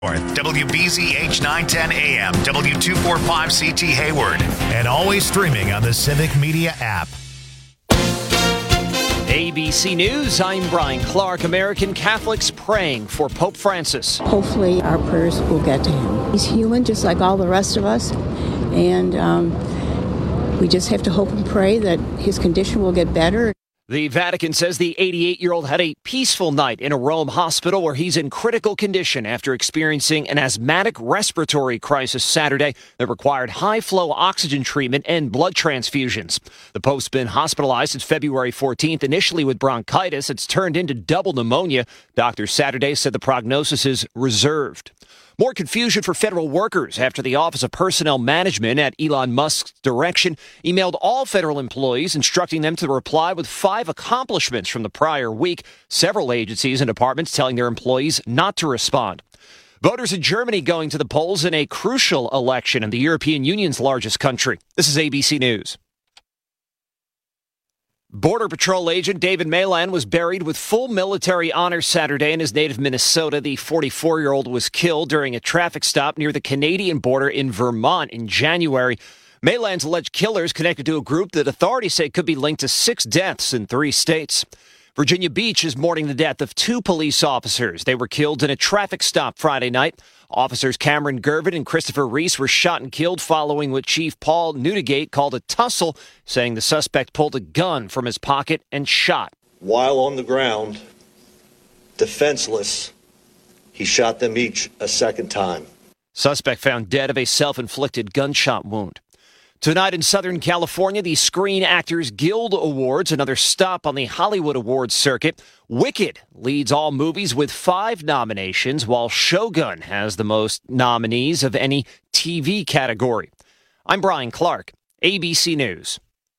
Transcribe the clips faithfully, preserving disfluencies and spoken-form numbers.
W B Z H nine ten A M, W two forty-five C T Hayward, and always streaming on the Civic Media app. A B C News, I'm Brian Clark. American Catholics praying for Pope Francis. Hopefully our prayers will get to him. He's human just like all the rest of us, and um, we just have to hope and pray that his condition will get better. The Vatican says the eighty-eight-year-old had a peaceful night in a Rome hospital where he's in critical condition after experiencing an asthmatic respiratory crisis Saturday that required high-flow oxygen treatment and blood transfusions. The Pope's been hospitalized since February fourteenth, initially with bronchitis. It's turned into double pneumonia. Doctors Saturday said the prognosis is reserved. More confusion for federal workers after the Office of Personnel Management at Elon Musk's direction emailed all federal employees instructing them to reply with five accomplishments from the prior week. Several agencies and departments telling their employees not to respond. Voters in Germany going to the polls in a crucial election in the European Union's largest country. This is A B C News. Border Patrol agent David Malan was buried with full military honors Saturday in his native Minnesota. The forty-four-year-old was killed during a traffic stop near the Canadian border in Vermont in January. Malan's alleged killers connected to a group that authorities say could be linked to six deaths in three states. Virginia Beach is mourning the death of two police officers. They were killed in a traffic stop Friday night. Officers Cameron Gervin and Christopher Reese were shot and killed following what Chief Paul Newdigate called a tussle, saying the suspect pulled a gun from his pocket and shot. While on the ground, defenseless, he shot them each a second time. Suspect found dead of a self-inflicted gunshot wound. Tonight in Southern California, the Screen Actors Guild Awards, another stop on the Hollywood Awards circuit. Wicked leads all movies with five nominations, while Shogun has the most nominees of any T V category. I'm Brian Clark, A B C News.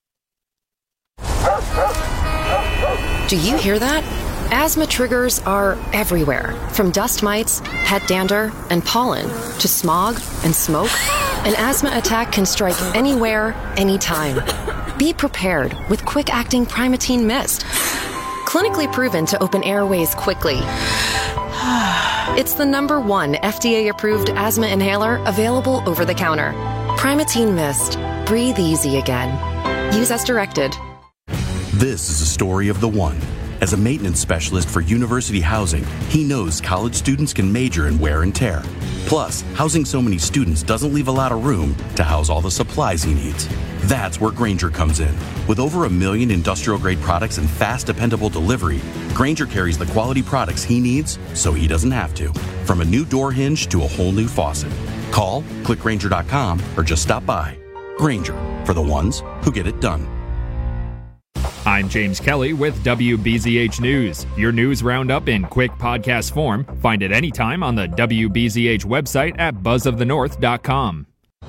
Do you hear that? Asthma triggers are everywhere, from dust mites, pet dander, and pollen, to smog and smoke. An asthma attack can strike anywhere, anytime. Be prepared with quick-acting Primatene Mist. Clinically proven to open airways quickly. It's the number one F D A-approved asthma inhaler available over the counter. Primatene Mist. Breathe easy again. Use as directed. This is a story of the one. As a maintenance specialist for University Housing, he knows college students can major in wear and tear. Plus, housing so many students doesn't leave a lot of room to house all the supplies he needs. That's where Grainger comes in. With over a million industrial-grade products and fast, dependable delivery, Grainger carries the quality products he needs so he doesn't have to. From a new door hinge to a whole new faucet. Call, click Grainger dot com, or just stop by. Grainger, for the ones who get it done. I'm James Kelly with W B Z H News. Your news roundup in quick podcast form. Find it anytime on the W B Z H website at buzz of the north dot com.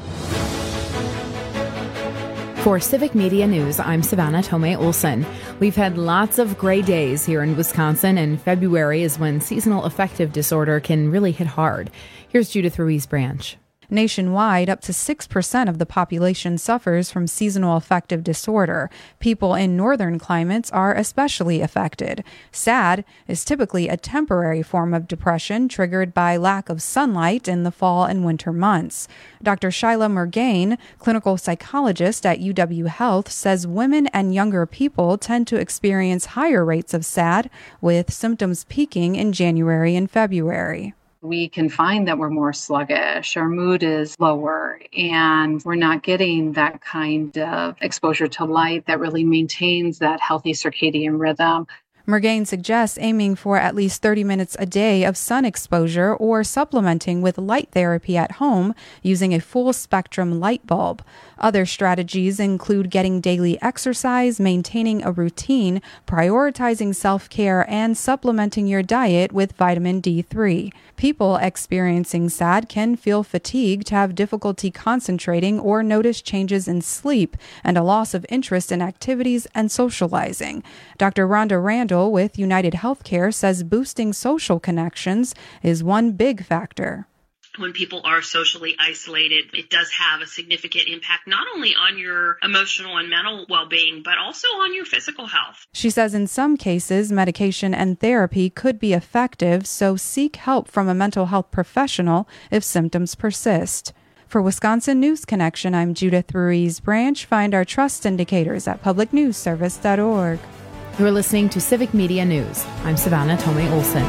For Civic Media News, I'm Savannah Tomei Olson. We've had lots of gray days here in Wisconsin, and February is when seasonal affective disorder can really hit hard. Here's Judith Ruiz Branch. Nationwide, up to six percent of the population suffers from seasonal affective disorder. People in northern climates are especially affected. SAD is typically a temporary form of depression triggered by lack of sunlight in the fall and winter months. Doctor Shyla Murgain, clinical psychologist at U W Health, says women and younger people tend to experience higher rates of SAD, with symptoms peaking in January and February. We can find that we're more sluggish, our mood is lower, and we're not getting that kind of exposure to light that really maintains that healthy circadian rhythm. Murgain suggests aiming for at least thirty minutes a day of sun exposure or supplementing with light therapy at home using a full-spectrum light bulb. Other strategies include getting daily exercise, maintaining a routine, prioritizing self-care, and supplementing your diet with vitamin D three. People experiencing SAD can feel fatigued, have difficulty concentrating, or notice changes in sleep and a loss of interest in activities and socializing. Doctor Rhonda Randall with United Healthcare says boosting social connections is one big factor. when people are socially isolated, it does have a significant impact not only on your emotional and mental well-being, but also on your physical health. She says in some cases, medication and therapy could be effective, so seek help from a mental health professional if symptoms persist. For Wisconsin News Connection, I'm Judith Ruiz Branch. Find our trust indicators at public news service dot org. You're listening to Civic Media News. I'm Savannah Tomei Olson.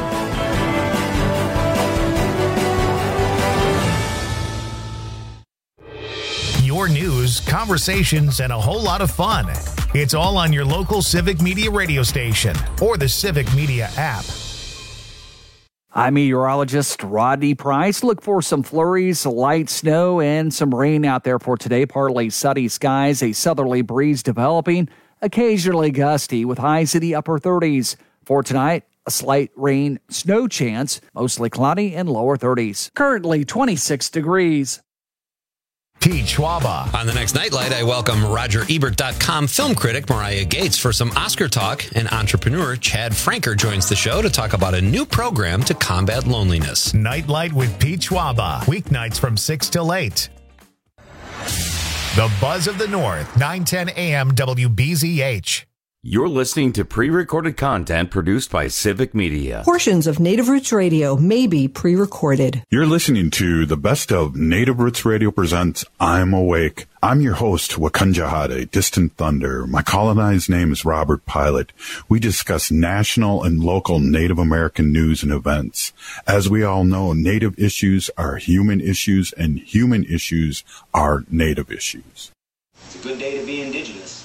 Your news, conversations, and a whole lot of fun. It's all on your local Civic Media radio station or the Civic Media app. I'm meteorologist Rodney Price. Look for some flurries, light snow, and some rain out there for today. Partly sunny skies, a southerly breeze developing, occasionally gusty with highs in the upper thirties. For tonight, a slight rain, snow chance, mostly cloudy and lower thirties. Currently twenty-six degrees. Pete Schwaba. On the next Nightlight, I welcome Roger Ebert dot com film critic Mariah Gates for some Oscar talk, and entrepreneur Chad Franker joins the show to talk about a new program to combat loneliness. Nightlight with Pete Schwaba, weeknights from six till eight. The Buzz of the North, nine ten a.m. W B Z H. You're listening to pre-recorded content produced by Civic Media. Portions of Native Roots Radio may be pre-recorded. You're listening to the best of Native Roots Radio presents I'm Awake. I'm your host, Wakanja Hade, Distant Thunder. My colonized name is Robert Pilot. We discuss national and local Native American news and events. As we all know, Native issues are human issues, and human issues are Native issues. It's a good day to be indigenous.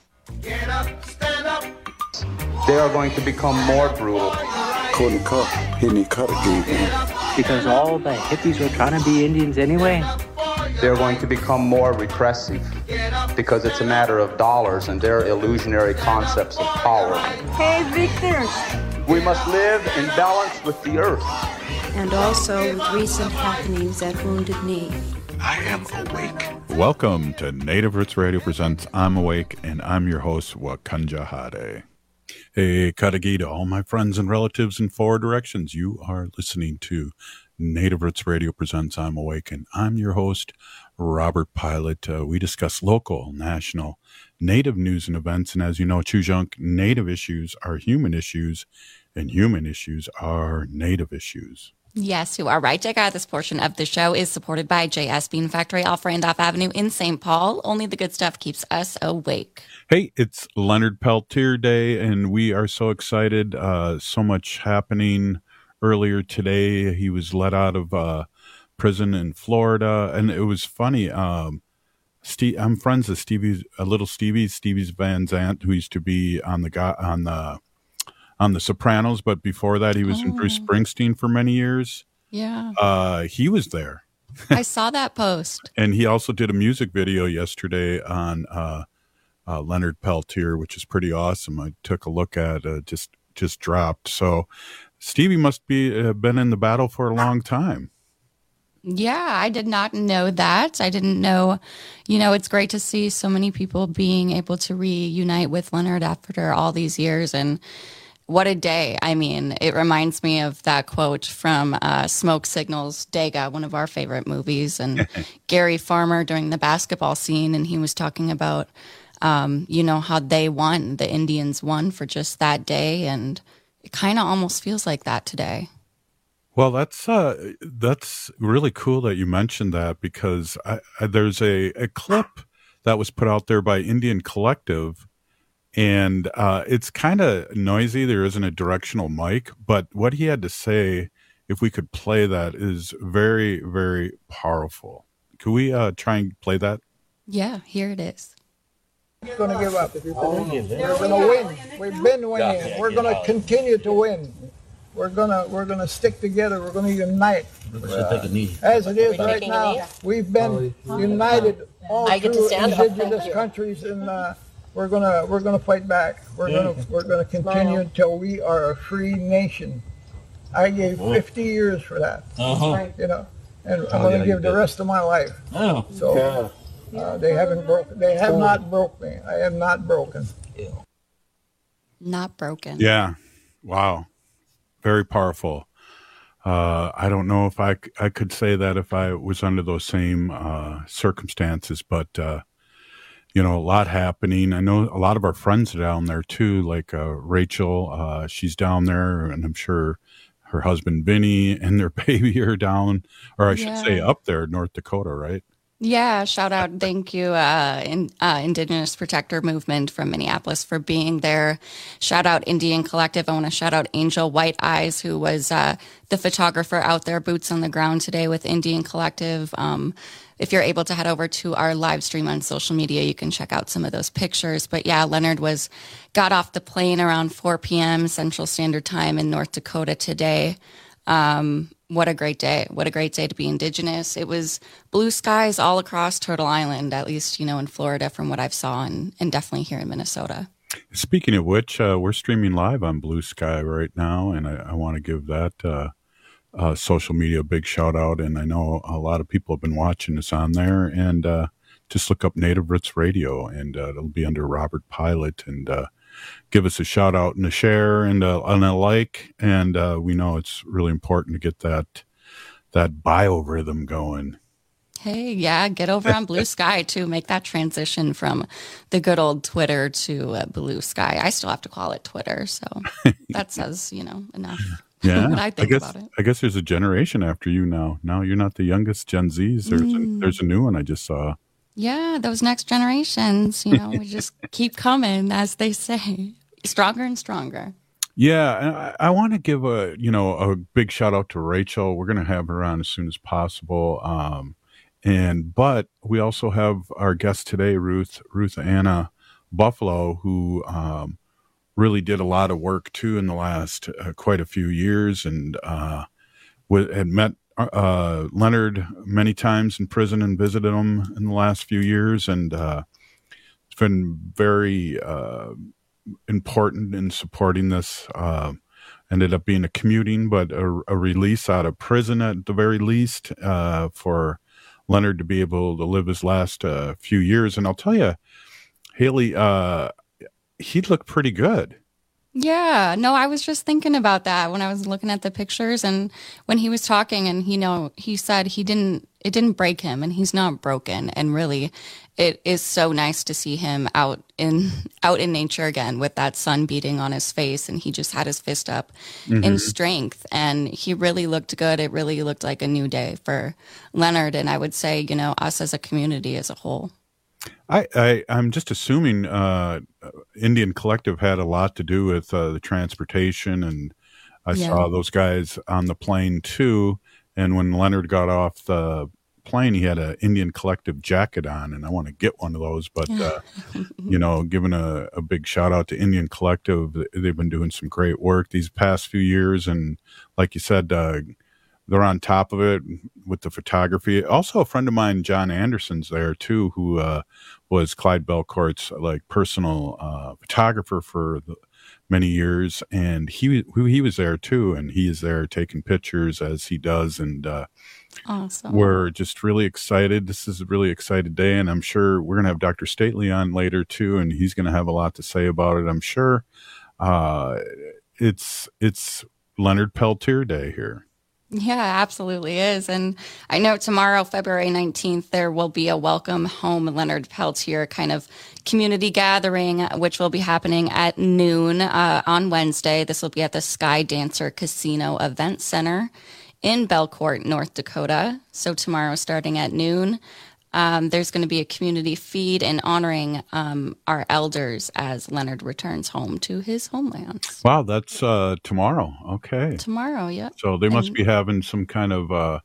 Get up, stand up. They are going to become more brutal. Couldn't cut, hitting cut again. Because all the hippies were trying to be Indians anyway. They're going to become more repressive because it's a matter of dollars and their illusionary concepts of power. Hey, Victor. We must live in balance with the earth. And also with recent happenings at Wounded Knee. I am awake. Welcome to Native Roots Radio presents I'm Awake, and I'm your host, Wakanja Hade. Hey, Kadagi to all my friends and relatives in four directions. You are listening to Native Roots Radio presents I'm Awake, and I'm your host, Robert Pilot. Uh, we discuss local, national, Native news and events, and as you know, Chujunk, Native issues are human issues, and human issues are Native issues. Yes, you are right, Jessica. This portion of the show is supported by J S Bean Factory off Randolph Avenue in Saint Paul. Only the good stuff keeps us awake. Hey, it's Leonard Peltier Day, and we are so excited. Uh, so much happening earlier today. He was let out of uh, prison in Florida, and it was funny. Um, Steve, I'm friends with Stevie, a little Stevie, Stevie's Van Zandt, who used to be on the on the. on The Sopranos, but before that he was oh. in Bruce Springsteen for many years. Yeah. Uh, he was there. I saw that post. And he also did a music video yesterday on uh, uh, Leonard Peltier, which is pretty awesome. I took a look at uh, just just dropped. So Stevie must be uh, been in the battle for a long time. Yeah, I did not know that. I didn't know, you know, it's great to see so many people being able to reunite with Leonard after all these years. And what a day. I mean, it reminds me of that quote from uh, Smoke Signals, Dega, one of our favorite movies, and Gary Farmer during the basketball scene. And he was talking about, um, you know, how they won, the Indians won for just that day. And it kind of almost feels like that today. Well, that's uh, that's really cool that you mentioned that, because I, I, there's a, a clip that was put out there by Indian Collective. And uh, it's kind of noisy. There isn't a directional mic, but what he had to say, if we could play that, is very, very powerful. Could we uh, try and play that? Yeah, here it is. We're going to give up. We're going to win. We've been winning. We're going to continue to win. We're going to we're going to stick together. We're going to unite. Uh, as it is right now, we've been united all through indigenous countries, and uh, We're gonna we're gonna fight back. We're yeah. gonna we're gonna continue until we are a free nation. I gave fifty years for that. Uh-huh. You know, and I'm gonna give the rest of my life. Oh. So uh, they haven't broken. They have not broke me. I am not broken. Not broken. Yeah. Wow. Very powerful. uh, I don't know if I, I could say that if I was under those same uh, circumstances, but, uh, you know, a lot happening. I know a lot of our friends are down there too, like uh, Rachel, uh, she's down there, and I'm sure her husband Vinny and their baby are down, or I should Yeah. say up there, North Dakota, right? Yeah, shout out, thank you, uh, in, uh, Indigenous Protector Movement from Minneapolis for being there. Shout out Indian Collective. I want to shout out Angel White Eyes, who was uh, the photographer out there, boots on the ground today with Indian Collective. Um, if you're able to head over to our live stream on social media, you can check out some of those pictures. But yeah, Leonard was got off the plane around four p.m. Central Standard Time in North Dakota today. Um, what a great day. What a great day to be Indigenous. It was blue skies all across Turtle Island, at least, you know, in Florida from what I've saw, and, and definitely here in Minnesota. Speaking of which, uh, we're streaming live on Blue Sky right now, and I, I want to give that uh, uh, social media a big shout out. And I know a lot of people have been watching us on there, and uh, just look up Native Roots Radio, and uh, it'll be under Robert Pilot, and uh, give us a shout out and a share and a, and a like. And uh, we know it's really important to get that that biorhythm going. Hey, yeah, get over on Blue Sky to make that transition from the good old Twitter to uh, Blue Sky. I still have to call it Twitter, so that says, you know, enough. Yeah, what I think guess, about it. I guess there's a generation after you now. Now you're not the youngest Gen Zs. There's Mm. a, there's a new one I just saw. Yeah, those next generations, you know, we just keep coming, as they say, stronger and stronger. Yeah, and I, I want to give a you know a big shout out to Rachel. We're going to have her on as soon as possible. Um, and but we also have our guest today, Ruth Ruth Anna Buffalo, who um, really did a lot of work too in the last uh, quite a few years, and uh, w- had met uh, Leonard many times in prison and visited him in the last few years, and uh, it's been very uh, important in supporting this. Uh, ended up being a commuting, but a, a release out of prison at the very least uh, for Leonard to be able to live his last uh, few years. And I'll tell you, Haley, uh, he looked pretty good. Yeah, no, I was just thinking about that when I was looking at the pictures, and when he was talking, and you know, he said he didn't, it didn't break him, and he's not broken. And really, it is so nice to see him out in out in nature again with that sun beating on his face, and he just had his fist up Mhm. in strength, and he really looked good. It really looked like a new day for Leonard, and I would say, you know, us as a community as a whole. I, I, I'm just assuming uh, Indian Collective had a lot to do with uh, the transportation, and I Yeah. saw those guys on the plane too. And when Leonard got off the plane, he had an Indian Collective jacket on, and I want to get one of those. But uh, you know, giving a, a big shout out to Indian Collective, they've been doing some great work these past few years, and like you said, uh, they're on top of it with the photography. Also, a friend of mine, John Anderson's there too, who uh, was Clyde Belcourt's like personal uh, photographer for the, many years, and he he was there too, and he is there taking pictures as he does, and uh, Awesome. we're just really excited. This is a really excited day, and I'm sure we're going to have Doctor Stately on later too, and he's going to have a lot to say about it, I'm sure. Uh, it's it's Leonard Peltier Day here. Yeah, absolutely is. And I know tomorrow, February nineteenth, there will be a Welcome Home Leonard Peltier kind of community gathering, which will be happening at noon uh, on Wednesday. This will be at the Sky Dancer Casino Event Center in Belcourt, North Dakota. So tomorrow, starting at noon, um, there's going to be a community feed in honoring um, our elders as Leonard returns home to his homelands. Wow, that's uh, tomorrow. Okay. Tomorrow, yeah. So they must And- be having some kind of uh,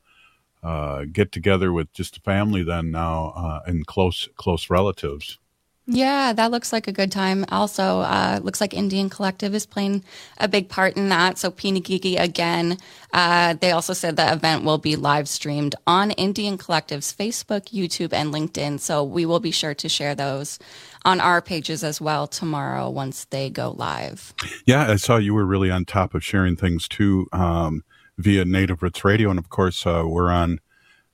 uh, get together with just the family then now uh, and close close relatives. Yeah, that looks like a good time. Also, uh, looks like Indian Collective is playing a big part in that. So Pinagigi again. Uh, they also said the event will be live streamed on Indian Collective's Facebook, YouTube, and LinkedIn. So we will be sure to share those on our pages as well tomorrow once they go live. Yeah, I saw you were really on top of sharing things too um, via Native Roots Radio, and of course uh, we're on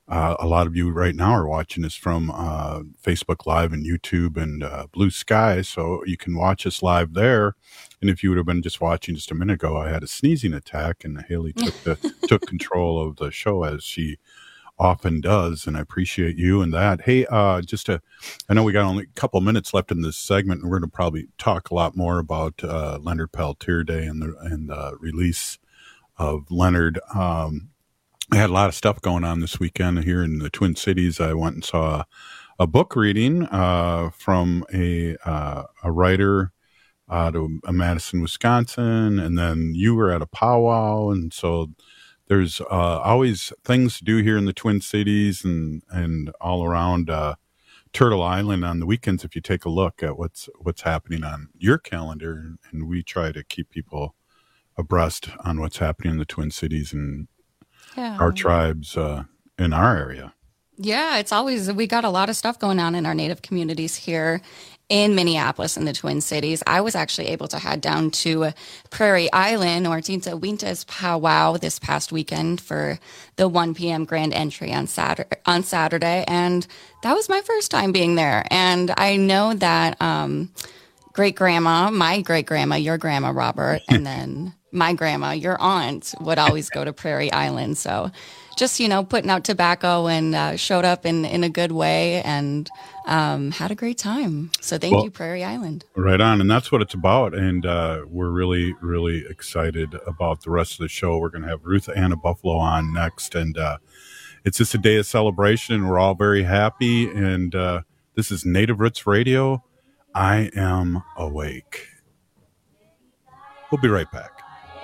Uh, a lot of you right now are watching us from uh, Facebook Live and YouTube and uh, Blue Sky, so you can watch us live there. And if you would have been just watching just a minute ago, I had a sneezing attack, and Haley took the, took control of the show as she often does, and I appreciate you and that. Hey, uh, just to, I know we got only a couple minutes left in this segment, and we're going to probably talk a lot more about uh, Leonard Peltier Day and the and the release of Leonard. Um, I had a lot of stuff going on this weekend here in the Twin Cities. I went and saw a book reading uh, from a uh, a writer out of Madison, Wisconsin, and then you were at a powwow, and so there's uh, always things to do here in the Twin Cities and and all around uh, Turtle Island on the weekends. If you take a look at what's what's happening on your calendar, and we try to keep people abreast on what's happening in the Twin Cities and Yeah. our tribes uh, in our area. Yeah, it's always, we got a lot of stuff going on in our Native communities here in Minneapolis and the Twin Cities. I was actually able to head down to Prairie Island or Tinta Winta's powwow this past weekend for the one p.m. grand entry on Saturday, on Saturday. And that was my first time being there. And I know that um, great-grandma, my great-grandma, your grandma, Robert, and then my grandma, your aunt, would always go to Prairie Island. So just, you know, putting out tobacco and uh, showed up in, in a good way and um, had a great time. So thank Well, you, Prairie Island. Right on. And that's what it's about. And uh, we're really, really excited about the rest of the show. We're going to have Ruth Anna Buffalo on next. And uh, it's just a day of celebration. And we're all very happy. And uh, this is Native Roots Radio. I am awake. We'll be right back.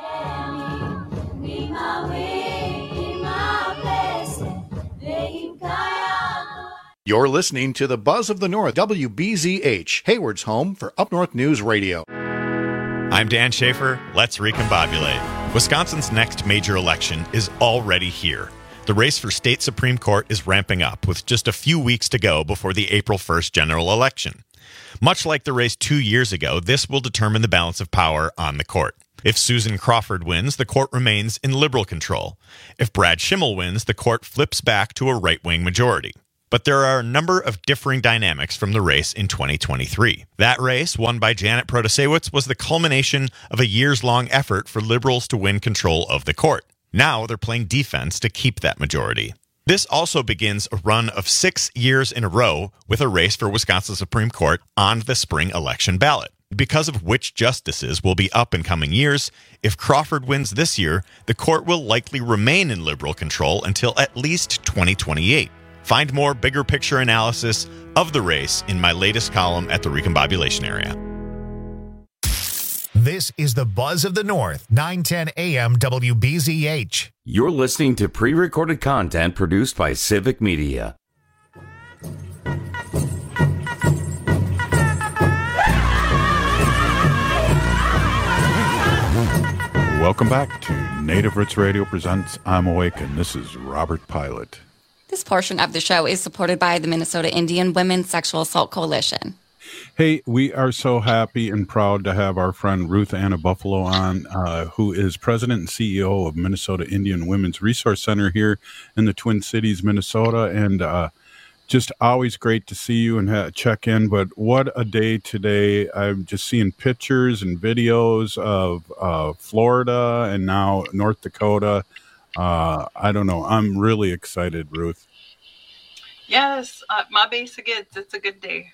You're listening to the Buzz of the North, W B Z H, Hayward's home for Up North News Radio. I'm Dan Schaefer. Let's recombobulate. Wisconsin's next major election is already here. The race for state Supreme Court is ramping up with just a few weeks to go before the April first general election. Much like the race two years ago, this will determine the balance of power on the court. If Susan Crawford wins, the court remains in liberal control. If Brad Schimmel wins, the court flips back to a right-wing majority. But there are a number of differing dynamics from the race in twenty twenty-three. That race, won by Janet Protasewicz, was the culmination of a years-long effort for liberals to win control of the court. Now they're playing defense to keep that majority. This also begins a run of six years in a row with a race for Wisconsin Supreme Court on the spring election ballot. Because of which justices will be up in coming years, if Crawford wins this year, the court will likely remain in liberal control until at least twenty twenty-eight. Find more bigger picture analysis of the race in my latest column at the Recombobulation Area. This is the Buzz of the North, nine ten A M W B Z H. You're listening to pre-recorded content produced by Civic Media. Welcome back to Native Roots Radio presents I'm Awake, and this is Robert Pilot. This portion of the show is supported by the Minnesota Indian Women's Sexual Assault Coalition. Hey, we are so happy and proud to have our friend Ruth Anna Buffalo on, uh, who is president and C E O of Minnesota Indian Women's Resource Center here in the Twin Cities, Minnesota. And uh, just always great to see you and ha- check in. But what a day today. I'm just seeing pictures and videos of uh, Florida and now North Dakota. Uh, I don't know. I'm really excited, Ruth. Yes, uh, my basic is it's a good day.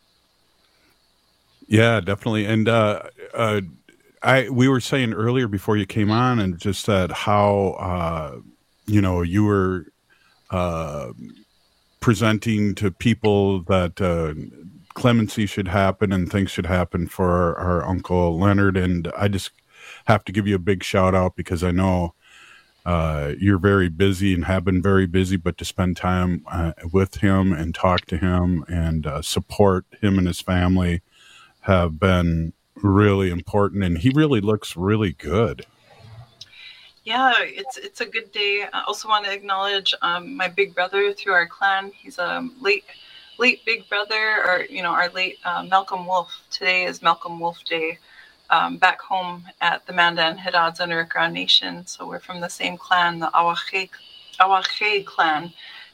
Yeah, definitely. And uh, uh, I we were saying earlier before you came on, and just that how uh, you know you were uh, presenting to people that uh, clemency should happen and things should happen for our, our Uncle Leonard. And I just have to give you a big shout out because I know. Uh, you're very busy and have been very busy, but to spend time uh, with him and talk to him and uh, support him and his family have been really important. And he really looks really good. Yeah, it's it's a good day. I also want to acknowledge um, my big brother through our clan. He's a late late big brother, or you know, our late uh, Malcolm Wolf. Today is Malcolm Wolf Day. Um, back home at the Mandan Hidatsa Nurikra Nation. So we're from the same clan, the Awache, Awache clan.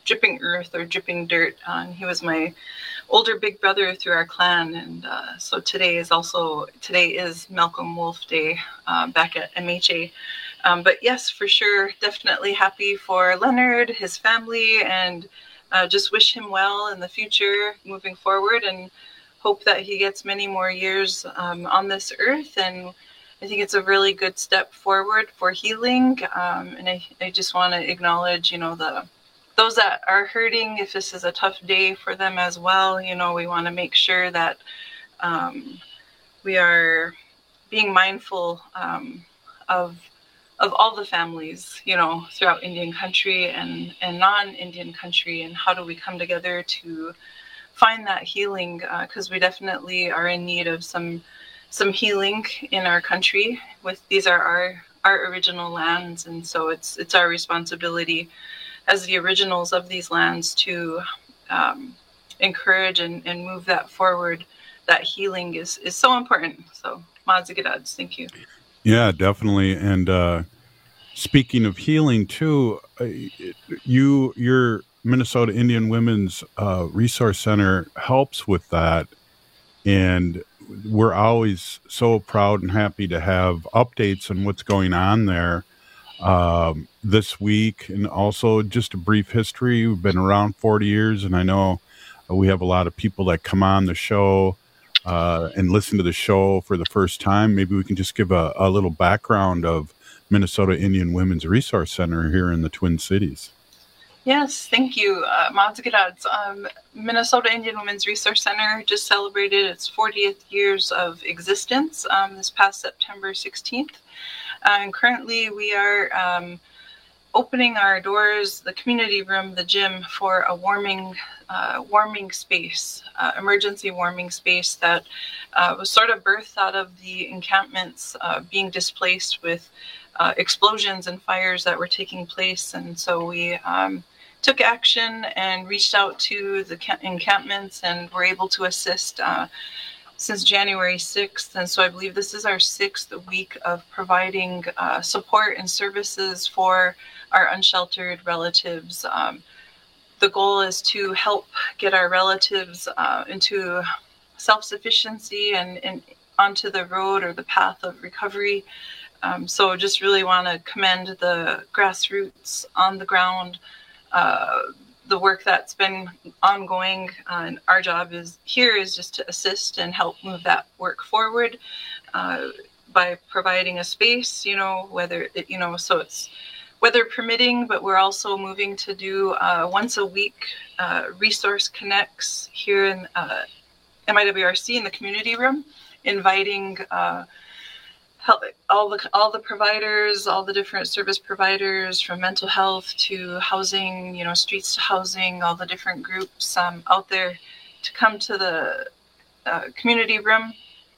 dripping earth or dripping dirt. Uh, and he was my older big brother through our clan. And uh, so today is also, today is Malcolm Wolf Day uh, back at M H A. Um, but yes, for sure, definitely happy for Leonard, his family, and uh, just wish him well in the future moving forward, and hope that he gets many more years um, on this earth. And I think it's a really good step forward for healing. Um, and I, I just want to acknowledge, you know, the those that are hurting, if this is a tough day for them as well. You know, we want to make sure that um, we are being mindful um, of of all the families, you know, throughout Indian country and, and non-Indian country, and how do we come together to find that healing, because uh, we definitely are in need of some some healing in our country. With these are our our original lands, and so it's it's our responsibility as the originals of these lands to um, encourage and, and move that forward. That healing is is so important. So Mazigadads, thank you. Yeah, definitely. And uh, speaking of healing too, uh, you your Minnesota Indian Women's uh, Resource Center helps with that, and we're always so proud and happy to have updates on what's going on there um, this week. And also just a brief history. We've been around forty years, and I know we have a lot of people that come on the show uh, and listen to the show for the first time. Maybe we can just give a, a little background of Minnesota Indian Women's Resource Center here in the Twin Cities. Yes, thank you, uh, Mazigadads. Um, Minnesota Indian Women's Resource Center just celebrated its fortieth years of existence um, this past September sixteenth. Uh, and currently we are um, opening our doors, the community room, the gym, for a warming uh, warming space, uh, emergency warming space that uh, was sort of birthed out of the encampments uh, being displaced with uh, explosions and fires that were taking place. And so we um, took action and reached out to the encampments and were able to assist uh, since January sixth. And so I believe this is our sixth week of providing uh, support and services for our unsheltered relatives. Um, the goal is to help get our relatives uh, into self-sufficiency and, and onto the road or the path of recovery. Um, so just really want to commend the grassroots on the ground, uh, the work that's been ongoing. Uh, and our job is here is just to assist and help move that work forward uh, by providing a space, you know, whether it, you know, so it's weather permitting, but we're also moving to do uh, once a week uh, resource connects here in uh, M I W R C in the community room, inviting uh, help, all the all the providers, all the different service providers, from mental health to housing, you know, streets to housing, all the different groups um, out there to come to the uh, community room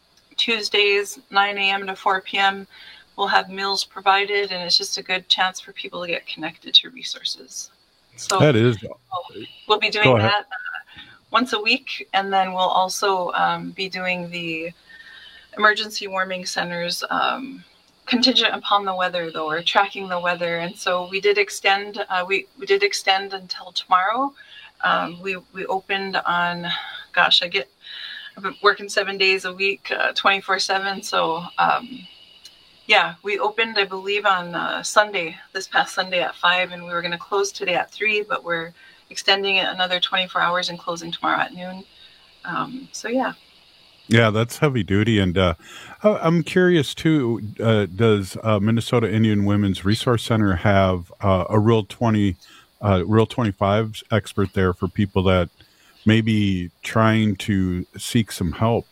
Tuesdays, nine a.m. to four p.m. We'll have meals provided, and it's just a good chance for people to get connected to resources. So that is, we'll, we'll be doing that uh, once a week, and then we'll also um, be doing the emergency warming centers um, contingent upon the weather, though, or tracking the weather. And so we did extend. Uh, we we did extend until tomorrow. Um, we we opened on, gosh, I get. I've been working seven days a week, uh, twenty-four seven. So. Um, Yeah, we opened, I believe, on uh, Sunday, this past Sunday at five, and we were going to close today at three, but we're extending it another twenty-four hours and closing tomorrow at noon. Um, so, yeah. Yeah, that's heavy duty. And uh, I'm curious, too, uh, does uh, Minnesota Indian Women's Resource Center have uh, a Real twenty, uh, Real twenty-five expert there for people that may be trying to seek some help?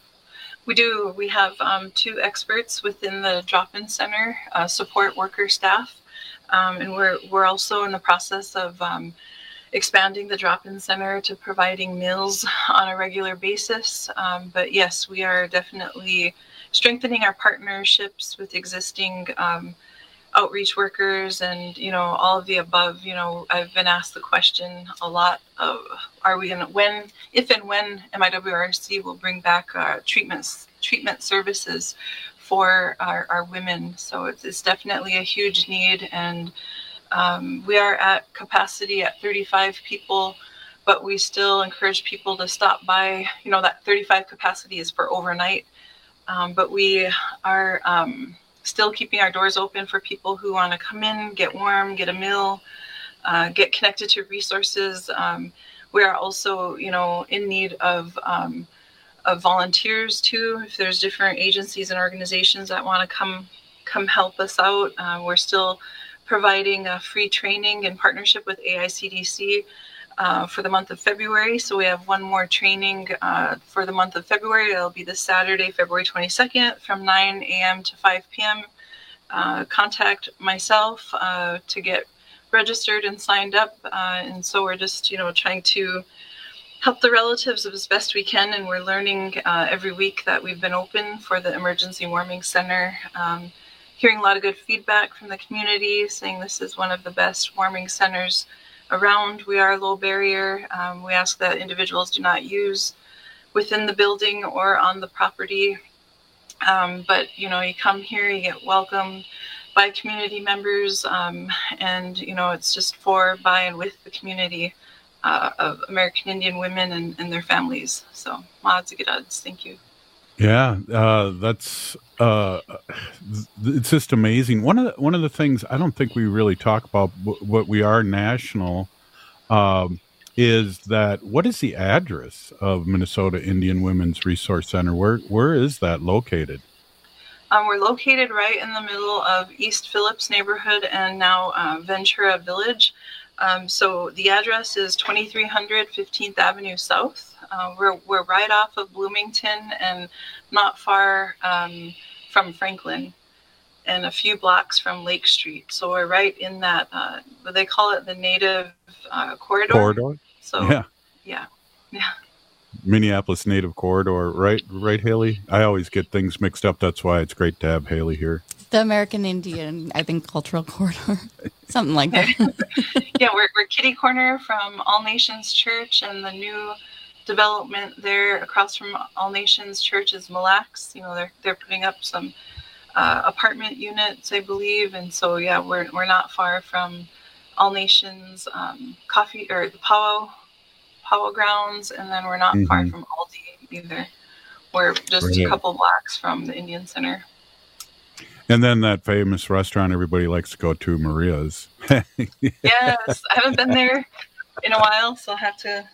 We do. We have um, two experts within the drop-in center, uh, support worker staff, um, and we're we're also in the process of um, expanding the drop-in center to providing meals on a regular basis. Um, but yes, we are definitely strengthening our partnerships with existing um, outreach workers, and you know, all of the above. You know, I've been asked the question a lot of, are we going to, when, if and when M I W R C will bring back uh, treatments, treatment services for our, our women. So it's, it's definitely a huge need, and Um, we are at capacity at thirty-five people, but we still encourage people to stop by. You know, that thirty-five capacity is for overnight, um, but we are um, still keeping our doors open for people who want to come in, get warm, get a meal, uh, get connected to resources. Um, we are also, you know, in need of um, of volunteers too. If there's different agencies and organizations that want to come come help us out, uh, we're still providing a free training in partnership with A I C D C uh, for the month of February. So we have one more training uh, for the month of February. It'll be this Saturday, February twenty-second from nine a.m. to five p.m. Uh, contact myself uh, to get registered and signed up. Uh, and so we're just, you know, trying to help the relatives as best we can. And we're learning uh, every week that we've been open for the Emergency Warming Center. Um, hearing a lot of good feedback from the community, saying this is one of the best warming centers around. We are low barrier. Um, we ask that individuals do not use within the building or on the property. Um, but, you know, you come here, you get welcomed by community members, um, and, you know, it's just for, by, and with the community uh, of American Indian women and, and their families. So, Ma'adzigadadz, thank you. Yeah, uh, that's uh, it's just amazing. One of the, one of the things I don't think we really talk about, what we are national, um, is that what is the address of Minnesota Indian Women's Resource Center? Where where is that located? Um, we're located right in the middle of East Phillips neighborhood and now uh, Ventura Village. Um, so the address is twenty-three hundred fifteenth Avenue South. Uh, we're we're right off of Bloomington and not far um, from Franklin, and a few blocks from Lake Street. So we're right in that, uh, what they call it, the Native uh, Corridor. Corridor? So, yeah. Yeah. Yeah. Minneapolis Native Corridor, right? Right, Haley? I always get things mixed up. That's why it's great to have Haley here. The American Indian, I think, Cultural Corridor. Something like that. Yeah, we're, we're kitty corner from All Nations Church, and the new development there across from All Nations Church is Mille Lacs. You know, they're they're putting up some uh, apartment units, I believe, and so yeah, we're we're not far from All Nations um, coffee or the powwow powwow grounds, and then we're not mm-hmm. far from Aldi either. We're just right. a couple blocks from the Indian Center. And then that famous restaurant everybody likes to go to, Maria's. Yes, I haven't been there in a while, so I'll have to.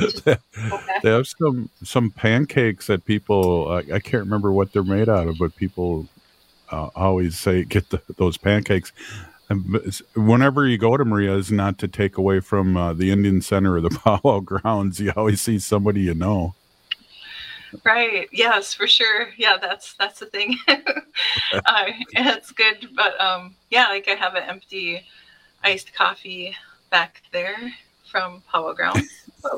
They have some some pancakes that people uh, I can't remember what they're made out of, but people uh, always say get the, those pancakes. And whenever you go to Maria's, not to take away from uh, the Indian Center or the powwow grounds, you always see somebody you know. Right. Yes, for sure. Yeah, that's that's the thing. uh, it's good, but um, yeah, like I have an empty iced coffee back there from powwow grounds. So.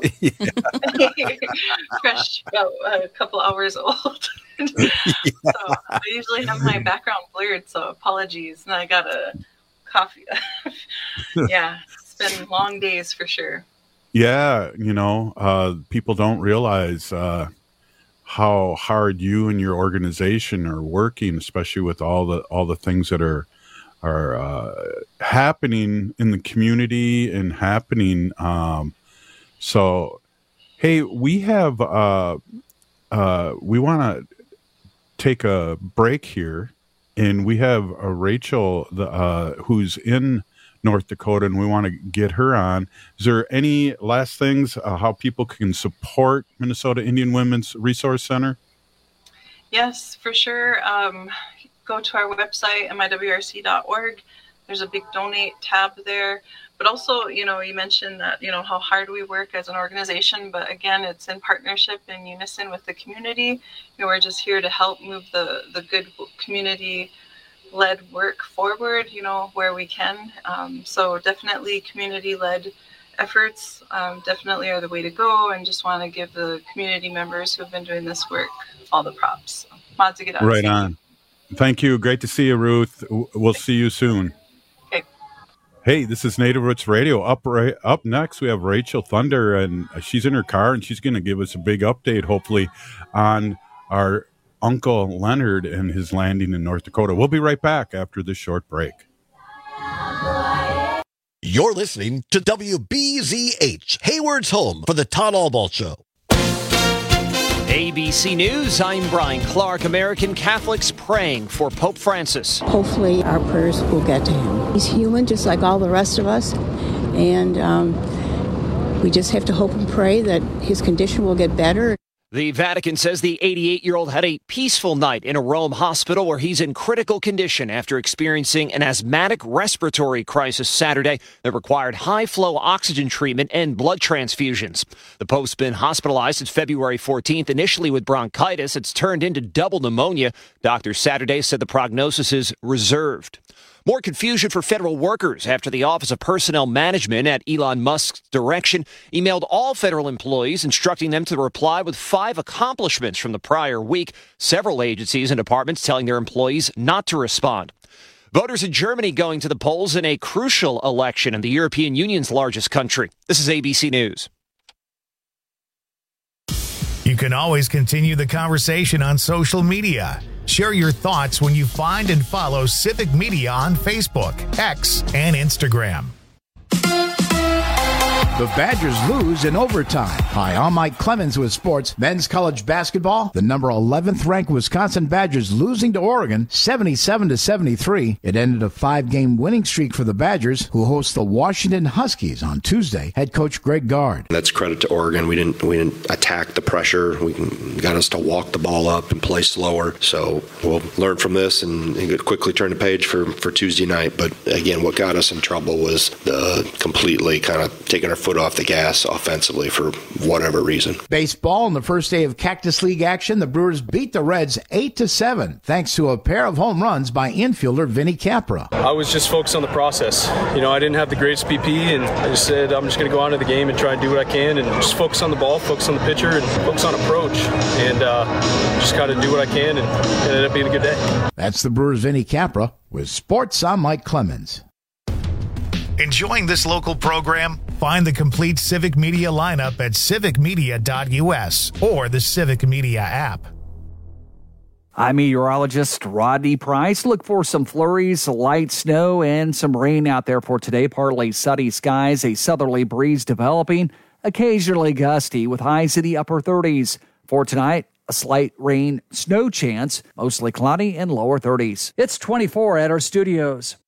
Fresh, about a couple hours old. So I usually have my background blurred, so apologies. And I got a coffee. Yeah, it's been long days for sure. Yeah, you know, uh, people don't realize uh, how hard you and your organization are working, especially with all the all the things that are are uh, happening in the community and happening. Um, so, hey, we have uh, uh, we want to take a break here, and we have a Rachel the, uh, who's in North Dakota, and we want to get her on. Is there any last things uh, how people can support Minnesota Indian Women's Resource Center? Yes, for sure. Um, go to our website, M I W R C dot org. There's a big donate tab there. But also, you know, you mentioned that, you know, how hard we work as an organization. But again, it's in partnership and unison with the community. You know, we're just here to help move the, the good community-led work forward, you know, where we can. Um, so definitely community-led efforts um, definitely are the way to go. And just want to give the community members who have been doing this work all the props. So, right on. Thank you. Great to see you, Ruth. We'll see you soon. Okay. Hey, this is Native Roots Radio. Up right, up next, we have Rachel Thunder, and she's in her car, and she's going to give us a big update, hopefully, on our Uncle Leonard and his landing in North Dakota. We'll be right back after this short break. You're listening to W B Z H, Hayward's home for the Todd Albaugh Show. A B C News, I'm Brian Clark. American Catholics praying for Pope Francis. Hopefully our prayers will get to him. He's human just like all the rest of us, and um, we just have to hope and pray that his condition will get better. The Vatican says the eighty-eight-year-old had a peaceful night in a Rome hospital where he's in critical condition after experiencing an asthmatic respiratory crisis Saturday that required high-flow oxygen treatment and blood transfusions. The Pope's been hospitalized since February fourteenth, initially with bronchitis. It's turned into double pneumonia. Doctors Saturday said the prognosis is reserved. More confusion for federal workers after the Office of Personnel Management at Elon Musk's direction emailed all federal employees instructing them to reply with five accomplishments from the prior week. Several agencies and departments telling their employees not to respond. Voters in Germany going to the polls in a crucial election in the European Union's largest country. This is A B C News. You can always continue the conversation on social media. Share your thoughts when you find and follow Civic Media on Facebook, X, and Instagram. The Badgers lose in overtime. Hi, I'm Mike Clemens with sports. Men's college basketball, the number eleventh ranked Wisconsin Badgers losing to Oregon seventy-seven to seventy-three. It ended a five-game winning streak for the Badgers, who host the Washington Huskies on Tuesday. Head coach Greg Gard. That's credit to Oregon. We didn't we didn't attack the pressure. We got us to walk the ball up and play slower. So we'll learn from this and, and quickly turn the page for, for Tuesday night. But again, what got us in trouble was the completely kind of taking our foot off the gas offensively for whatever reason. Baseball, on the first day of Cactus League action, the Brewers beat the Reds eight to seven, thanks to a pair of home runs by infielder Vinny Capra. I was just focused on the process. You know, I didn't have the greatest B P, and I just said I'm just going to go out into the game and try and do what I can and just focus on the ball, focus on the pitcher, and focus on approach, and uh, just got to do what I can, and it ended up being a good day. That's the Brewers' Vinny Capra. With sports, I'm Mike Clemens. Enjoying this local program? Find the complete Civic Media lineup at civic media dot u s or the Civic Media app. I'm meteorologist Rodney Price. Look for some flurries, light snow, and some rain out there for today. Partly sunny skies, a southerly breeze developing, occasionally gusty with highs in the upper thirties. For tonight, a slight rain, snow chance, mostly cloudy and lower thirties. It's twenty-four at our studios.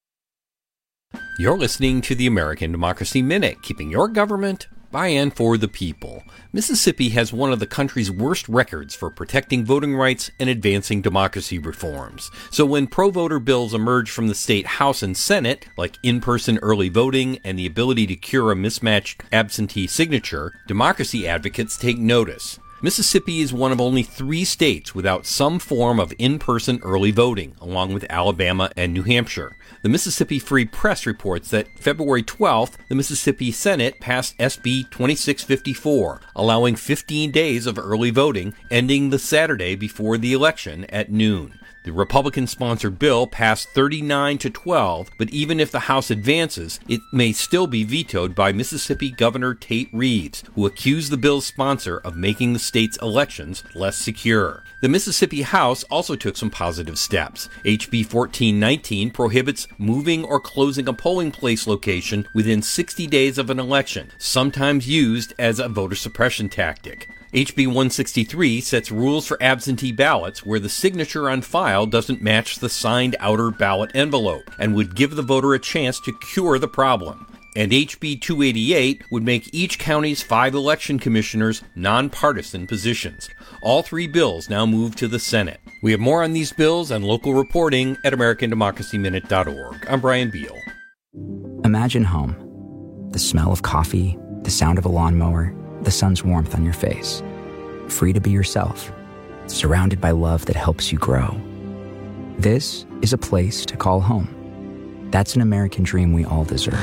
You're listening to the American Democracy Minute, keeping your government by and for the people. Mississippi has one of the country's worst records for protecting voting rights and advancing democracy reforms. So when pro-voter bills emerge from the state House and Senate, like in-person early voting and the ability to cure a mismatched absentee signature, democracy advocates take notice. Mississippi is one of only three states without some form of in-person early voting, along with Alabama and New Hampshire. The Mississippi Free Press reports that February twelfth, the Mississippi Senate passed S B twenty-six fifty-four, allowing fifteen days of early voting, ending the Saturday before the election at noon. The Republican-sponsored bill passed thirty-nine to twelve, but even if the House advances, it may still be vetoed by Mississippi Governor Tate Reeves, who accused the bill's sponsor of making the state's elections less secure. The Mississippi House also took some positive steps. H B fourteen nineteen prohibits moving or closing a polling place location within sixty days of an election, sometimes used as a voter suppression tactic. H B one sixty-three sets rules for absentee ballots where the signature on file doesn't match the signed outer ballot envelope and would give the voter a chance to cure the problem. And H B two eighty-eight would make each county's five election commissioners nonpartisan positions. All three bills now move to the Senate. We have more on these bills and local reporting at american democracy minute dot org. I'm Brian Beal. Imagine home. The smell of coffee, the sound of a lawnmower, the sun's warmth on your face. Free to be yourself, surrounded by love that helps you grow. This is a place to call home. That's an American dream we all deserve.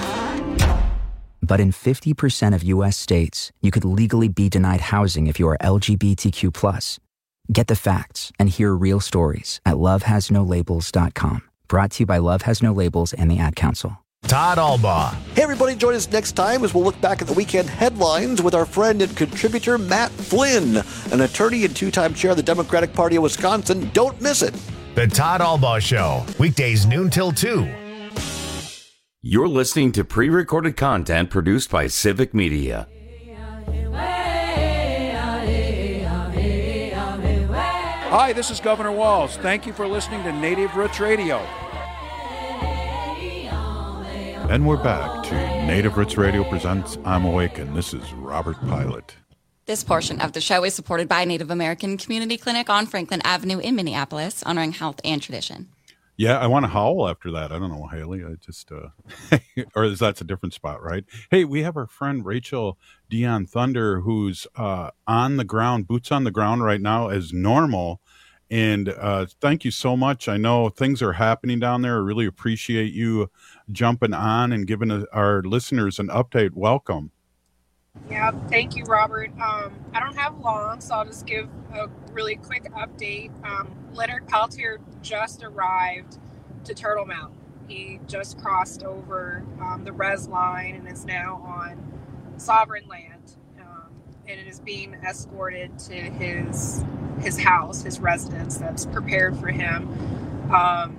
But in fifty percent of U S states, you could legally be denied housing if you are L G B T Q plus. Get the facts and hear real stories at love has no labels dot com. Brought to you by Love Has No Labels and the Ad Council. Todd Albaugh. Hey, everybody, join us next time as we'll look back at the weekend headlines with our friend and contributor, Matt Flynn, an attorney and two-time chair of the Democratic Party of Wisconsin. Don't miss it. The Todd Albaugh Show, weekdays noon till two. You're listening to pre-recorded content produced by Civic Media. Hi, this is Governor Walz. Thank you for listening to Native Roots Radio. And we're back to Native Roots Radio presents I'm Awake, and this is Robert Pilot. This portion of the show is supported by Native American Community Clinic on Franklin Avenue in Minneapolis, honoring health and tradition. Yeah, I want to howl after that. I don't know, Haley. I just, uh, or is that's a different spot, right? Hey, we have our friend Rachel Dion Thunder, who's uh, on the ground, boots on the ground right now as normal. And uh, thank you so much. I know things are happening down there. I really appreciate you jumping on and giving our listeners an update. Welcome. Yeah, thank you, Robert. Um, I don't have long, so I'll just give a really quick update. Um, Leonard Peltier just arrived to Turtle Mountain. He just crossed over um, the res line and is now on sovereign land, um, and it is being escorted to his his house, his residence that's prepared for him. Um,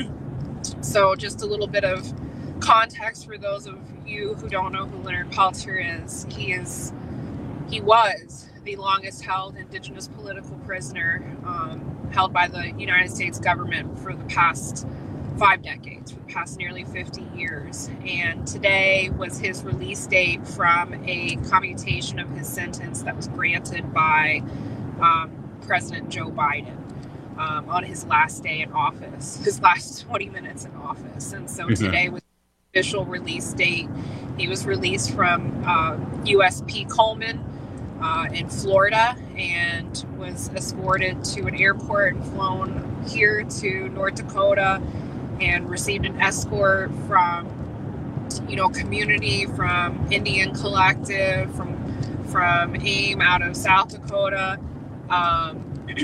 so just a little bit of context for those of you who don't know who Leonard Peltier is. He is, he was the longest held Indigenous political prisoner um, held by the United States government for the past five decades, for the past nearly fifty years. And today was his release date from a commutation of his sentence that was granted by um, President Joe Biden um, on his last day in office, his last twenty minutes in office. And so mm-hmm. today was official release date. He was released from uh, U S P Coleman uh, in Florida and was escorted to an airport and flown here to North Dakota and received an escort from, you know, community, from Indian Collective, from from AIM out of South Dakota um,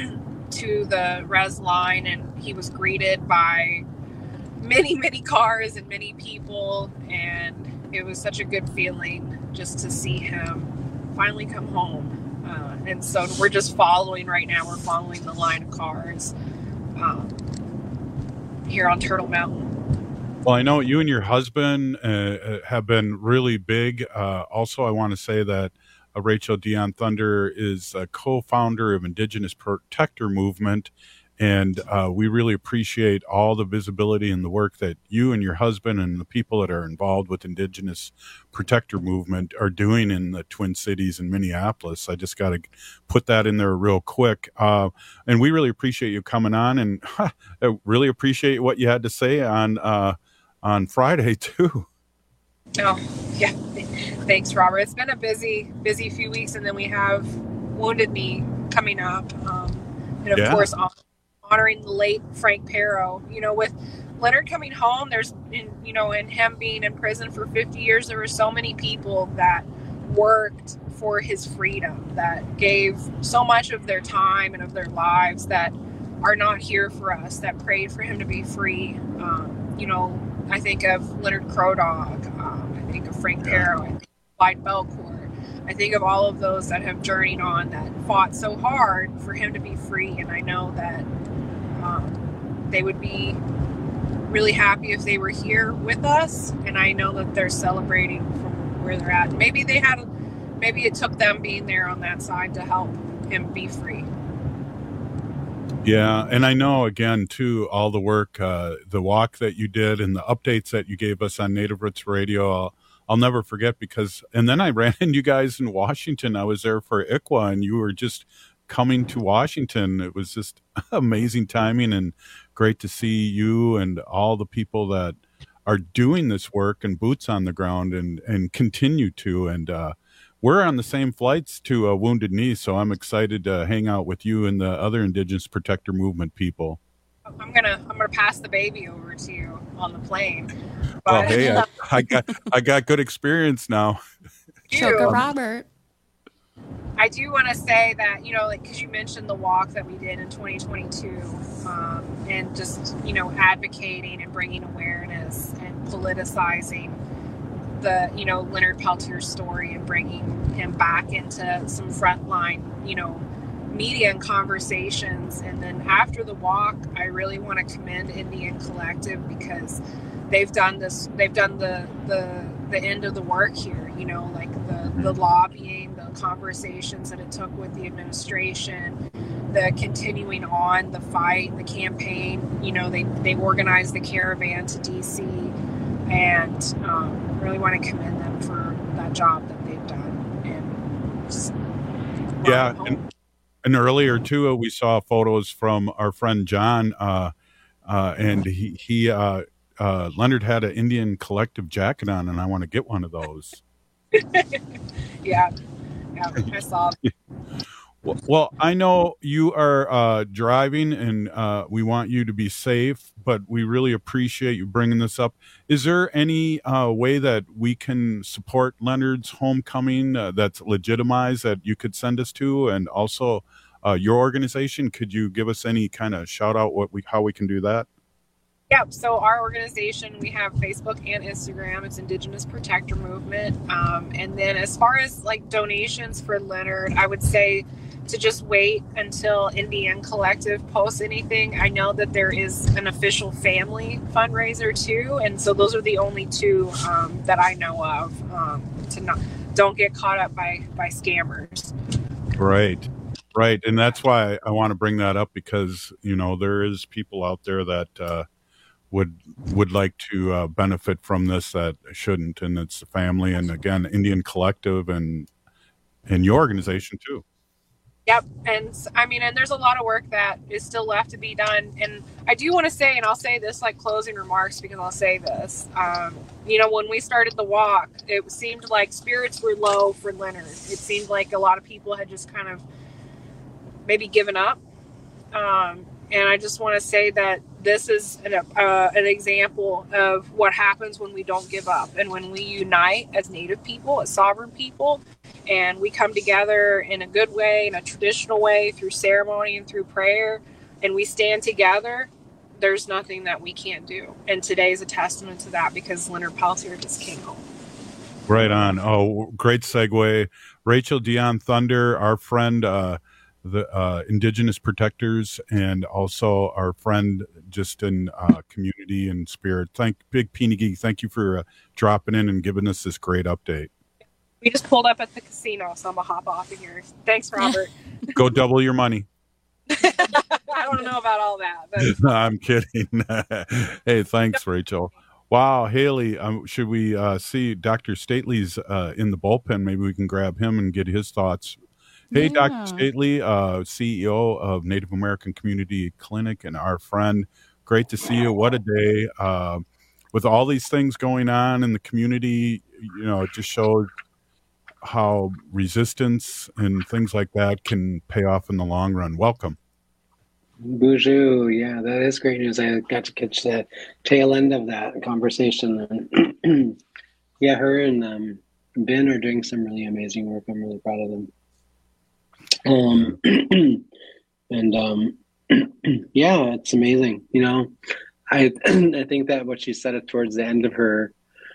to the res line, and he was greeted by many, many cars and many people, and it was such a good feeling just to see him finally come home. Uh, and so we're just following right now, we're following the line of cars um, here on Turtle Mountain. Well, I know you and your husband uh, have been really big. Uh, also, I want to say that uh, Rachel Dion Thunder is a co-founder of Indigenous Protector Movement. And uh, we really appreciate all the visibility and the work that you and your husband and the people that are involved with Indigenous Protector Movement are doing in the Twin Cities and Minneapolis. I just got to put that in there real quick. Uh, and we really appreciate you coming on, and huh, I really appreciate what you had to say on uh, on Friday, too. Oh, yeah. Thanks, Robert. It's been a busy, busy few weeks, and then we have Wounded Knee coming up. Um, and, of yeah. course, honoring the late Frank Pero. You know, with Leonard coming home, there's, you know, and him being in prison for fifty years, there were so many people that worked for his freedom, that gave so much of their time and of their lives, that are not here for us, that prayed for him to be free. Um, you know, I think of Leonard Crow Dog. Um, I think of Frank Pero. I think of Clyde Belcourt. I think of all of those that have journeyed on, that fought so hard for him to be free. And I know that um, they would be really happy if they were here with us. And I know that they're celebrating from where they're at. Maybe they had, maybe it took them being there on that side to help him be free. Yeah, and I know, again, too, all the work, uh, the walk that you did and the updates that you gave us on Native Roots Radio, I'll, I'll never forget, because, and then I ran into you guys in Washington. I was there for I C W A, and you were just coming to Washington. It was just amazing timing, and great to see you and all the people that are doing this work and boots on the ground and, and continue to. And uh, we're on the same flights to uh, Wounded Knee, so I'm excited to hang out with you and the other Indigenous Protector Movement people. I'm gonna I'm gonna pass the baby over to you on the plane. But, well, hey, I, I got I got good experience now. Choker Robert. I do want to say that, you know, like, because you mentioned the walk that we did in twenty twenty-two, um, and just, you know, advocating and bringing awareness and politicizing the, you know, Leonard Peltier story and bringing him back into some frontline, you know, media and conversations. And then after the walk, I really want to commend Indian Collective because they've done this, they've done the, the, the end of the work here, you know, like the, the lobbying, the conversations that it took with the administration, the continuing on the fight, the campaign. You know, they, they organized the caravan to D C, and um, really want to commend them for that job that they've done. And just, yeah. And, and earlier too, uh, we saw photos from our friend John, uh, uh, and he, he, uh, uh, Leonard had an Indian Collective jacket on, and I want to get one of those. yeah. Yeah, I saw. Well, well, I know you are uh, driving, and uh, we want you to be safe, but we really appreciate you bringing this up. Is there any uh, way that we can support Leonard's homecoming uh, that's legitimized that you could send us to? And also uh, your organization, could you give us any kind of shout out what we, how we can do that? Yeah, so our organization, we have Facebook and Instagram. It's Indigenous Protector Movement. Um, and then as far as like donations for Leonard, I would say to just wait until Indian Collective posts anything. I know that there is an official family fundraiser too. And so those are the only two um, that I know of um, to not, don't get caught up by, by scammers. Right. Right. And that's why I want to bring that up because, you know, there is people out there that, uh, would would like to uh, benefit from this that shouldn't, and it's the family, and again, Indian Collective and and your organization too. Yep, and I mean, and there's a lot of work that is still left to be done, and I do want to say, and I'll say this like closing remarks because I'll say this, um, you know, when we started the walk, it seemed like spirits were low for Leonard. It seemed like a lot of people had just kind of maybe given up, um, and I just want to say that this is an, uh, an example of what happens when we don't give up and when we unite as Native people, as sovereign people, and we come together in a good way, in a traditional way, through ceremony and through prayer, and we stand together. There's nothing that we can't do. And today is a testament to that because Leonard Peltier just came home. Right on. Oh, great segue. Rachel Dion Thunder, our friend, uh, the uh, Indigenous Protectors, and also our friend just in uh, community and spirit. Thank Big Peony Geek. Thank you for uh, dropping in and giving us this great update. We just pulled up at the casino, so I'm gonna hop off of here. Thanks, Robert. Go double your money. I don't know about all that. But... No, I'm kidding. Hey, thanks, Rachel. Wow, Haley, um, should we uh, see Doctor Stately's uh, in the bullpen? Maybe we can grab him and get his thoughts. Hey, yeah. Doctor Stately, uh, C E O of Native American Community Clinic and our friend. Great to see you. What a day. Uh, with all these things going on in the community, you know, it just shows how resistance and things like that can pay off in the long run. Welcome. Bonjour. Yeah, that is great news. I got to catch the tail end of that conversation. And yeah, her and um, Ben are doing some really amazing work. I'm really proud of them. Um, and, um, yeah, it's amazing. You know, I, I think that what she said it towards the end of her,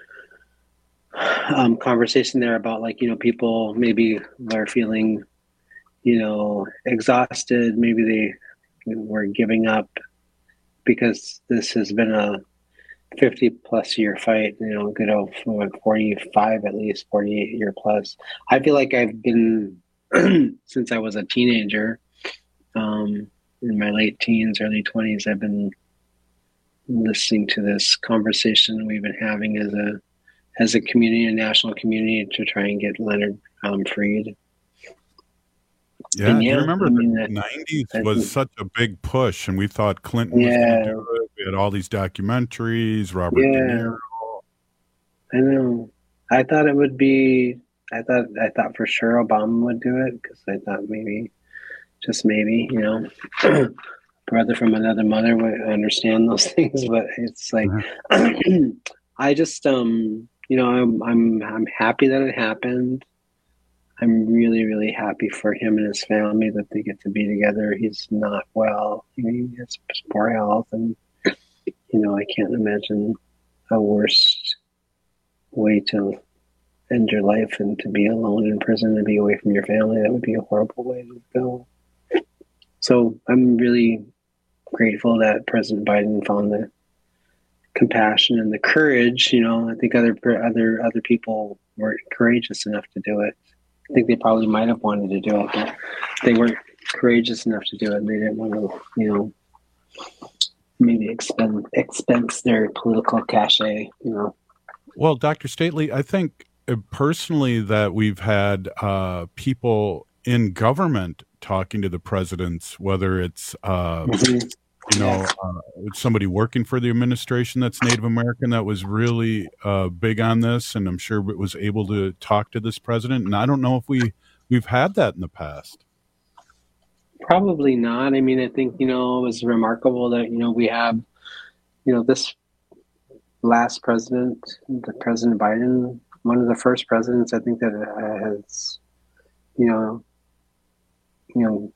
um, conversation there about like, you know, people maybe are feeling, you know, exhausted. Maybe they were giving up because this has been a fifty plus year fight, you know, good old forty-five, at least forty-eight year plus. I feel like I've been, since I was a teenager, um, in my late teens, early twenties, I've been listening to this conversation we've been having as a as a community, a national community, to try and get Leonard um, freed. Yeah, and do yeah, you remember I mean, the nineties was such a big push, and we thought Clinton yeah. was going to do it. We had all these documentaries, Robert yeah. De Niro. I know. I thought it would be. I thought I thought for sure Obama would do it because I thought maybe, just maybe, you know, brother from another mother would understand those things. But it's like, mm-hmm. I just, um, you know, I'm I'm I'm happy that it happened. I'm really, really happy for him and his family that they get to be together. He's not well. He has poor health, and you know, I can't imagine a worse way to end your life and to be alone in prison and be away from your family. That would be a horrible way to go. so I'm really grateful that President Biden found the compassion and the courage. You know, I think other other other people weren't courageous enough to do it. I think they probably might have wanted to do it, but they weren't courageous enough to do it. They didn't want to, you know, maybe expend expense their political cachet. You know. Well, Doctor Stately, I think personally that we've had uh, people in government talking to the presidents, whether it's uh, mm-hmm. you know uh, somebody working for the administration that's Native American that was really uh, big on this, and I'm sure was able to talk to this president. And I don't know if we we've had that in the past. Probably not. I mean, I think you know it was remarkable that you know we have you know this last president, the President Biden, one of the first presidents I think that has you know. you know,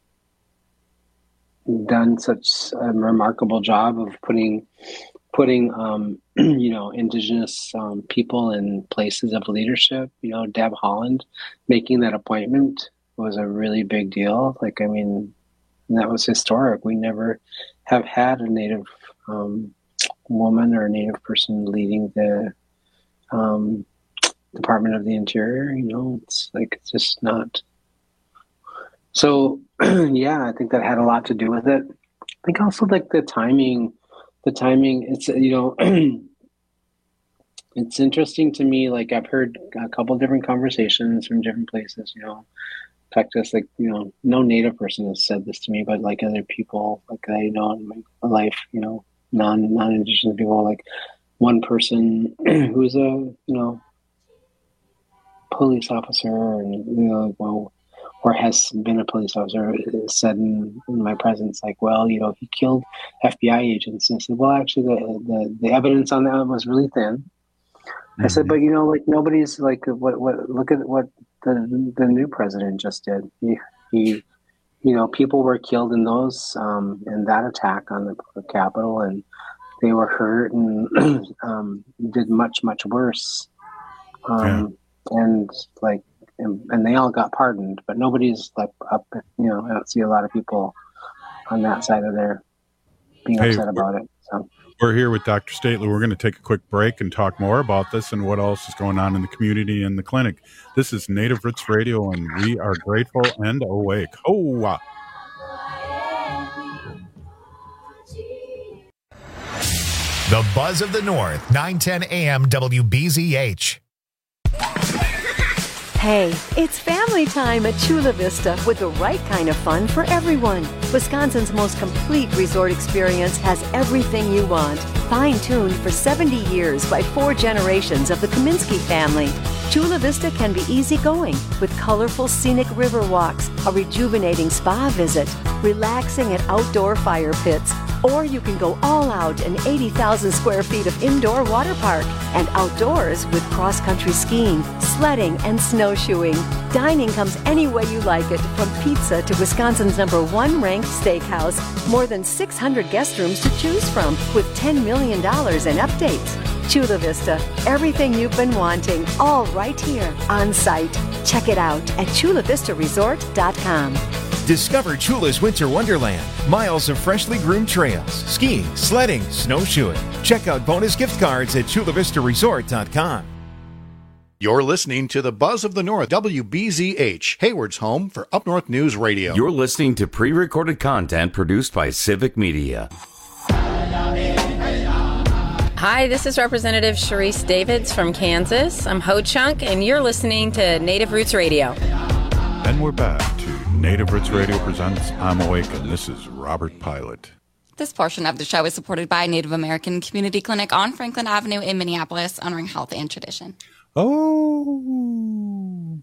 done such a remarkable job of putting, putting, um, you know, indigenous um, people in places of leadership. You know, Deb Haaland making that appointment was a really big deal. Like, I mean, that was historic. We never have had a Native um, woman or a Native person leading the um, Department of the Interior. You know, it's like, it's just not. So, yeah, I think that had a lot to do with it. I think also like the timing, the timing, it's, you know, it's interesting to me. Like I've heard a couple different conversations from different places, you know, Texas, like, you know, no Native person has said this to me, but like other people, like I know in my life, you know, non, non-Indigenous people, like one person who's a, you know, police officer and, you know, like, well, or has been a police officer said in, in my presence, like, well, you know, he killed F B I agents. And I said, well, actually, the, the, the evidence on that was really thin. Mm-hmm. I said, but, you know, like, nobody's like, what, what, look at what the the new president just did. He, he you know, people were killed in those, um, in that attack on the Capitol, and they were hurt and um, did much, much worse. Um, yeah. And, like, And, and they all got pardoned, but nobody's like up. You know, I don't see a lot of people on that side of there being hey, upset about it. So we're here with Doctor Stately. We're going to take a quick break and talk more about this and what else is going on in the community and the clinic. This is Native Roots Radio, and we are grateful and awake. Oh, the Buzz of the North, nine ten A M W B Z H. Hey, it's family time at Chula Vista with the right kind of fun for everyone. Wisconsin's most complete resort experience has everything you want. Fine-tuned for seventy years by four generations of the Kaminsky family. Chula Vista can be easygoing with colorful scenic river walks, a rejuvenating spa visit, relaxing at outdoor fire pits, or you can go all out in eighty thousand square feet of indoor water park and outdoors with cross-country skiing, sledding, and snowshoeing. Dining comes any way you like it, from pizza to Wisconsin's number one ranked steakhouse. More than six hundred guest rooms to choose from with ten million dollars in updates. Chula Vista, everything you've been wanting, all right here on site. Check it out at chula vista resort dot com. Discover Chula's Winter Wonderland. Miles of freshly groomed trails, skiing, sledding, snowshoeing. Check out bonus gift cards at chula vista resort dot com. You're listening to the Buzz of the North, W B Z H, Hayward's home for Up North News Radio. You're listening to pre-recorded content produced by Civic Media. Hi, this is Representative Sharice Davids from Kansas. I'm Ho Chunk, and you're listening to Native Roots Radio. And we're back to Native Roots Radio presents I'm Awake, and this is Robert Pilot. This portion of the show is supported by Native American Community Clinic on Franklin Avenue in Minneapolis, honoring health and tradition. Oh.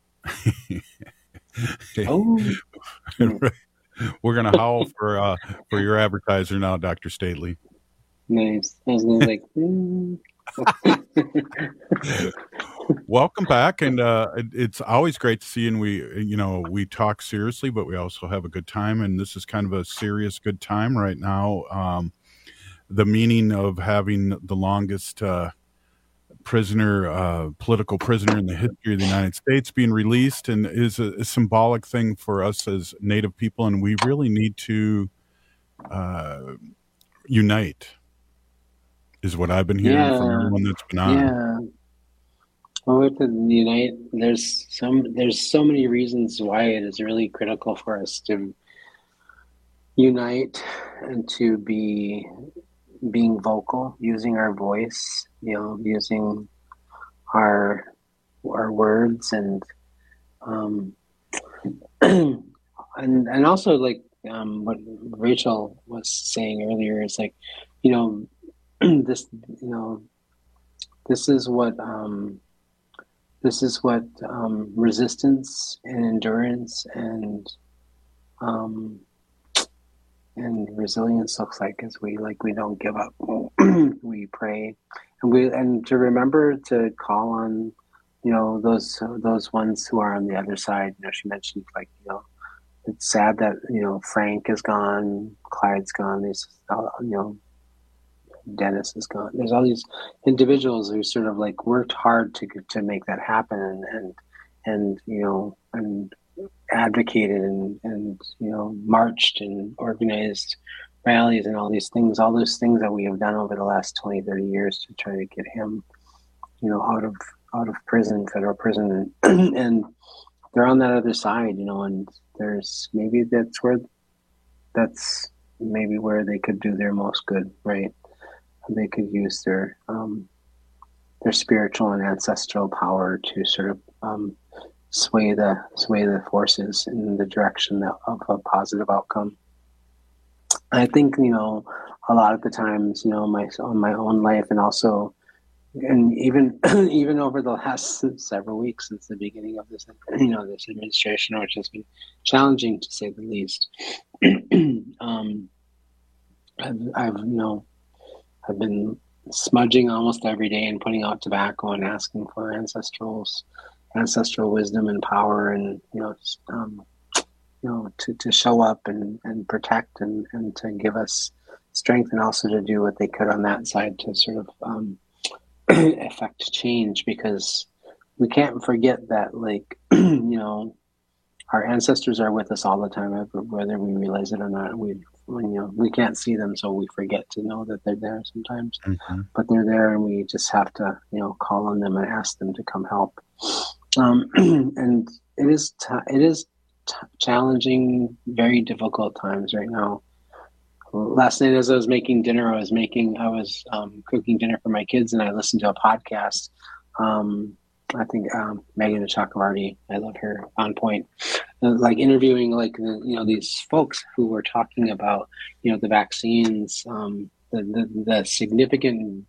oh. We're going to howl for uh, for your advertiser now, Doctor Stately. Nice. I was gonna like, mm. Welcome back, and uh, it, it's always great to see. And we, you know, we talk seriously, but we also have a good time. And this is kind of a serious good time right now. Um, the meaning of having the longest uh, prisoner, uh, political prisoner in the history of the United States being released, and is a, a symbolic thing for us as Native people. And we really need to uh, unite, is what I've been hearing Yeah. from everyone that's been on. Yeah. Well, with the unite, there's some there's so many reasons why it is really critical for us to unite and to be being vocal, using our voice, you know, using our our words, and um, and and also like um, what Rachel was saying earlier is like, you know, this you know this is what um, this is what um, resistance and endurance and um, and resilience looks like. As we like we don't give up. We pray, and we and to remember to call on, you know, those those ones who are on the other side. You know, she mentioned, like, you know, it's sad that, you know, Frank is gone, Clyde's gone, there's uh, you know, Dennis is gone. There's all these individuals who sort of like worked hard to to make that happen, and and, and you know and advocated and and you know marched and organized rallies and all these things, all those things that we have done over the last twenty, thirty years to try to get him, you know, out of out of prison, federal prison, and, and they're on that other side, you know, and there's maybe that's where that's maybe where they could do their most good, right? They could use their um, their spiritual and ancestral power to sort of um, sway the sway the forces in the direction that, of a positive outcome. I think, you know, a lot of the times, you know, my on my own life, and also, and even even over the last several weeks since the beginning of this, you know, this administration, which has been challenging to say the least. um, I've, I've, you know, I've been smudging almost every day and putting out tobacco and asking for ancestrals, ancestral wisdom and power, and, you know, um, you know, to, to show up and, and protect and, and to give us strength, and also to do what they could on that side to sort of um, affect change, because we can't forget that, like, you know, our ancestors are with us all the time, whether we realize it or not. We, you know, we can't see them, so we forget to know that they're there sometimes. Mm-hmm. But they're there, and we just have to, you know, call on them and ask them to come help. Um, and it is, t- it is t- challenging, very difficult times right now. Last night, as I was making dinner, I was making, I was um, cooking dinner for my kids, and I listened to a podcast. Um, I think um, Megan Chakravarty, I love her, on point, uh, like interviewing like the, you know, these folks who were talking about, you know, the vaccines, um, the, the the significant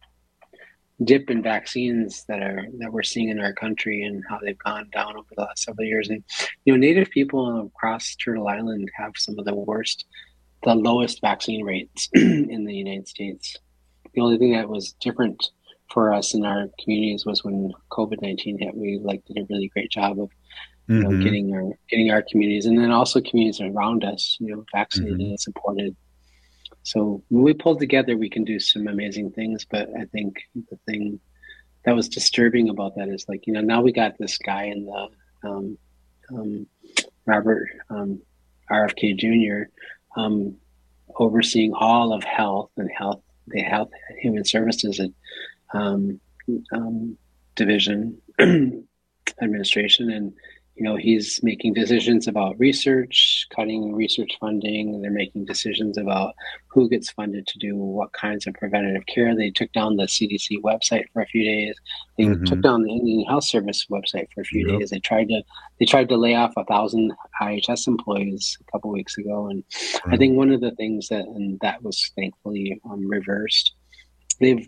dip in vaccines that are that we're seeing in our country, and how they've gone down over the last several years. And, you know, Native people across Turtle Island have some of the worst, the lowest vaccine rates in the United States. The only thing that was different for us in our communities was when COVID nineteen hit. We like did a really great job of, you mm-hmm. know, getting our getting our communities, and then also communities around us, you know, vaccinated mm-hmm. and supported. So when we pull together, we can do some amazing things. But I think the thing that was disturbing about that is, like, you know, now we got this guy in the um, um, Robert um, R F K Junior um, overseeing all of health and health, the health human services and um, um, division administration, and, you know, he's making decisions about research, cutting research funding, and they're making decisions about who gets funded to do what kinds of preventative care. They took down the C D C website for a few days. They mm-hmm. took down the Indian Health Service website for a few yep. days. They tried to they tried to lay off a thousand I H S employees a couple weeks ago, and mm-hmm. I think one of the things that and that was thankfully um, reversed. They've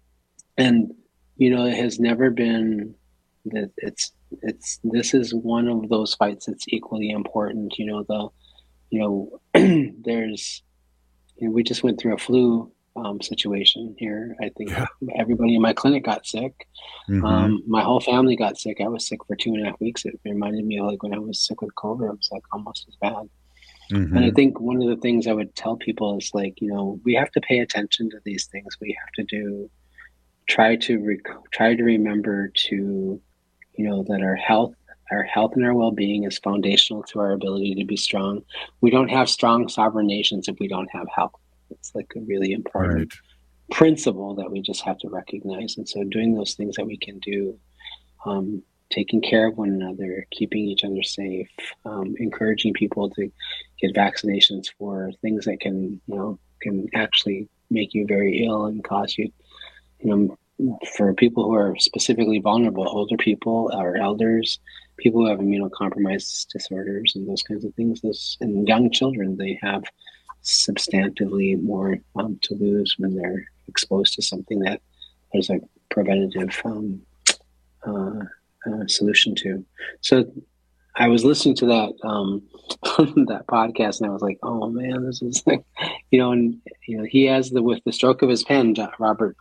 and you know, it has never been that it's it's this is one of those fights that's equally important. You know, the you know there's you know, we just went through a flu um, situation here. I think yeah. everybody in my clinic got sick. Mm-hmm. Um, my whole family got sick. I was sick for two and a half weeks. It reminded me of like when I was sick with COVID. It was like almost as bad. Mm-hmm. And I think one of the things I would tell people is, like, you know, we have to pay attention to these things. We have to do try to rec- try to remember to, you know, that our health, our health and our well-being is foundational to our ability to be strong. We don't have strong sovereign nations if we don't have health. It's like a really important right. principle that we just have to recognize. And so doing those things that we can do, um, taking care of one another, keeping each other safe, um, encouraging people to get vaccinations for things that can, you know, can actually make you very ill and cause you, you know, for people who are specifically vulnerable, older people or elders, people who have immunocompromised disorders and those kinds of things, those, and young children, they have substantively more um, to lose when they're exposed to something that there's a preventative um, uh, uh, solution to. So I was listening to that um, that podcast, and I was like, "Oh man, this is like," you know, and you know, he has the with the stroke of his pen, Robert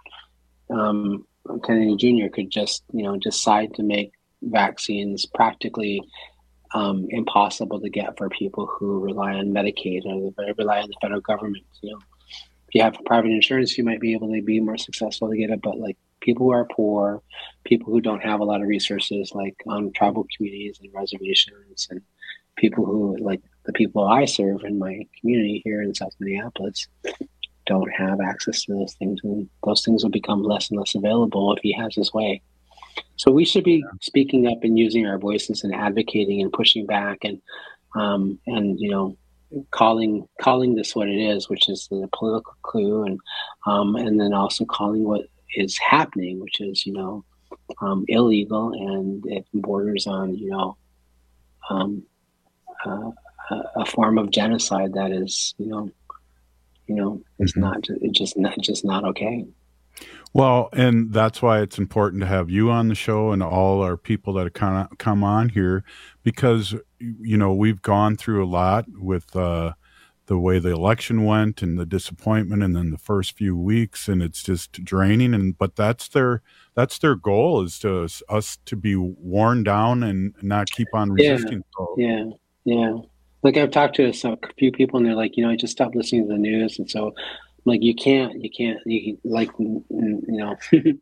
um, Kennedy Junior could just you know decide to make vaccines practically Um, impossible to get for people who rely on Medicaid or rely on the federal government. You know, if you have private insurance, you might be able to be more successful to get it. But like people who are poor, people who don't have a lot of resources, like on tribal communities and reservations, and people who, like the people I serve in my community here in South Minneapolis, don't have access to those things, and those things will become less and less available if he has his way. So we should be speaking up and using our voices and advocating and pushing back and, um, and you know, calling calling this what it is, which is the political coup, and um, and then also calling what is happening, which is, you know, um, illegal, and it borders on, you know, um, uh, a form of genocide that is, you know, you know, it's not, it's just not, just not okay. Well, and that's why it's important to have you on the show and all our people that kind of come on here, because, you know, we've gone through a lot with uh, the way the election went and the disappointment, and then the first few weeks, and it's just draining. And but that's their that's their goal, is to us to be worn down and not keep on resisting. Yeah, yeah, yeah. Like I've talked to some, a few people, and they're like, you know, I just stopped listening to the news, and so. Like you can't, you can't, you like, you know,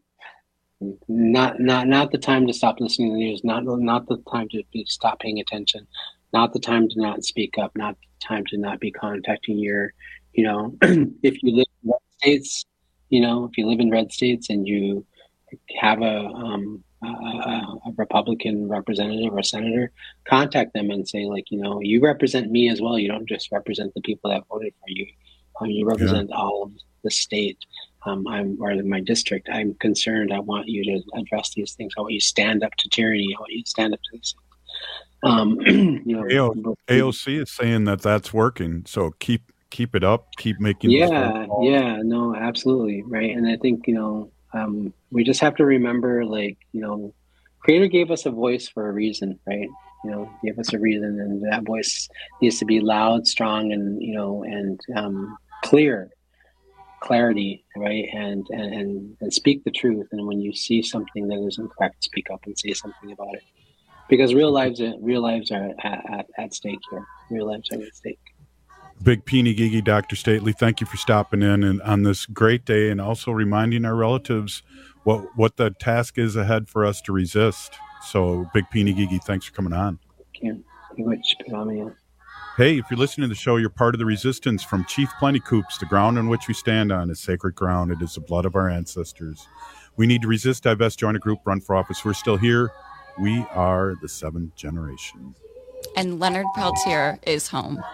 not not not the time to stop listening to the news. Not not the time to be, stop paying attention. Not the time to not speak up. Not the time to not be contacting your, you know, if you live in red states, you know, if you live in red states and you have a um a, a Republican representative or senator, contact them and say, like, you know, you represent me as well. You don't just represent the people that voted for you. Um, you represent yeah. all of the state. Um, I'm or my district. I'm concerned. I want you to address these things. I want you to stand up to tyranny. I want you to stand up to these things. Um, you know, A O C is saying that that's working. So keep keep it up. Keep making. Yeah, yeah, no, absolutely, right. And I think, you know, um, we just have to remember, like, you know, Creator gave us a voice for a reason, right? You know, gave us a reason, and that voice needs to be loud, strong, and, you know, and um, clear, clarity, right? And, and and and speak the truth. And when you see something that isn't correct, speak up and say something about it. Because real lives, real lives are at, at, at stake here. Real lives are at stake. Big Peeny Gigi, Doctor Stately, thank you for stopping in and on this great day, and also reminding our relatives what what the task is ahead for us to resist. So, Big Peeny Gigi, thanks for coming on. Can't which on. Hey, if you're listening to the show, you're part of the resistance. From Chief Plenty Coops, the ground on which we stand on is sacred ground. It is the blood of our ancestors. We need to resist, divest, join a group, run for office. We're still here. We are the seventh generation. And Leonard Peltier is home.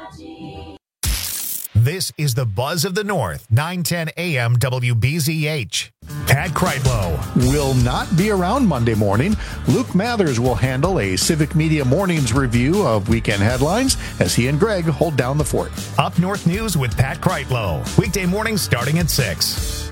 This is the Buzz of the North, nine ten a.m. W B Z H. Pat Kreitlow will not be around Monday morning. Luke Mathers will handle a Civic Media Mornings review of weekend headlines as he and Greg hold down the fort. Up North News with Pat Kreitlow. Weekday mornings starting at six.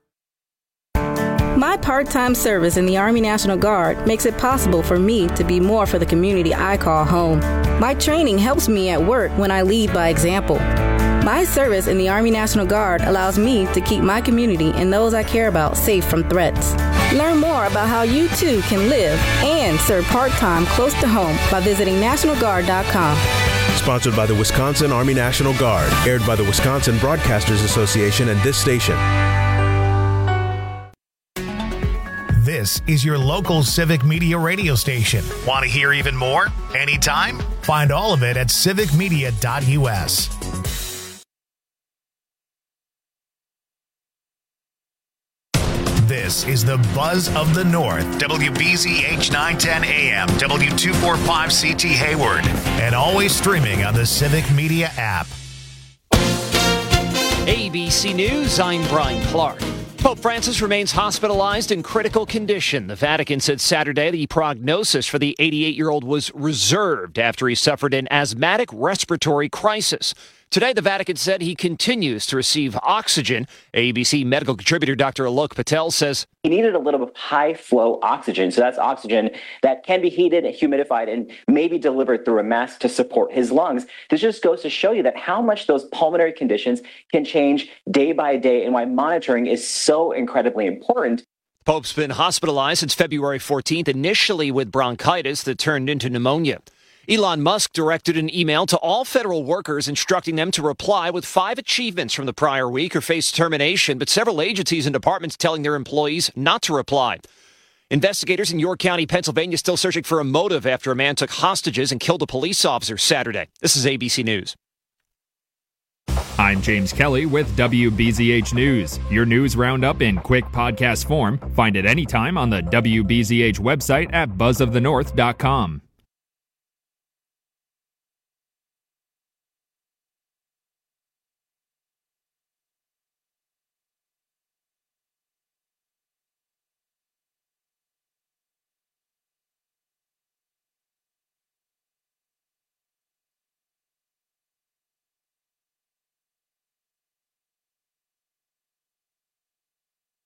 My part-time service in the Army National Guard makes it possible for me to be more for the community I call home. My training helps me at work when I lead by example. My service in the Army National Guard allows me to keep my community and those I care about safe from threats. Learn more about how you too can live and serve part-time close to home by visiting National Guard dot com. Sponsored by the Wisconsin Army National Guard. Aired by the Wisconsin Broadcasters Association and this station. This is your local Civic Media radio station. Want to hear even more? Anytime? Find all of it at civic media dot u s. This is the Buzz of the North, W B Z H nine ten A M, W two forty-five C T Hayward, and always streaming on the Civic Media app. A B C News, I'm Brian Clark. Pope Francis remains hospitalized in critical condition. The Vatican said Saturday the prognosis for the eighty-eight-year-old was reserved after he suffered an asthmatic respiratory crisis. Today, the Vatican said he continues to receive oxygen. A B C medical contributor Doctor Alok Patel says he needed a little bit of high-flow oxygen. So that's oxygen that can be heated, humidified, and maybe delivered through a mask to support his lungs. This just goes to show you that how much those pulmonary conditions can change day by day and why monitoring is so incredibly important. Pope's been hospitalized since February fourteenth, initially with bronchitis that turned into pneumonia. Elon Musk directed an email to all federal workers instructing them to reply with five achievements from the prior week or face termination, but several agencies and departments telling their employees not to reply. Investigators in York County, Pennsylvania, still searching for a motive after a man took hostages and killed a police officer Saturday. This is A B C News. I'm James Kelly with W B Z H News. Your news roundup in quick podcast form. Find it anytime on the W B Z H website at buzz of the north dot com.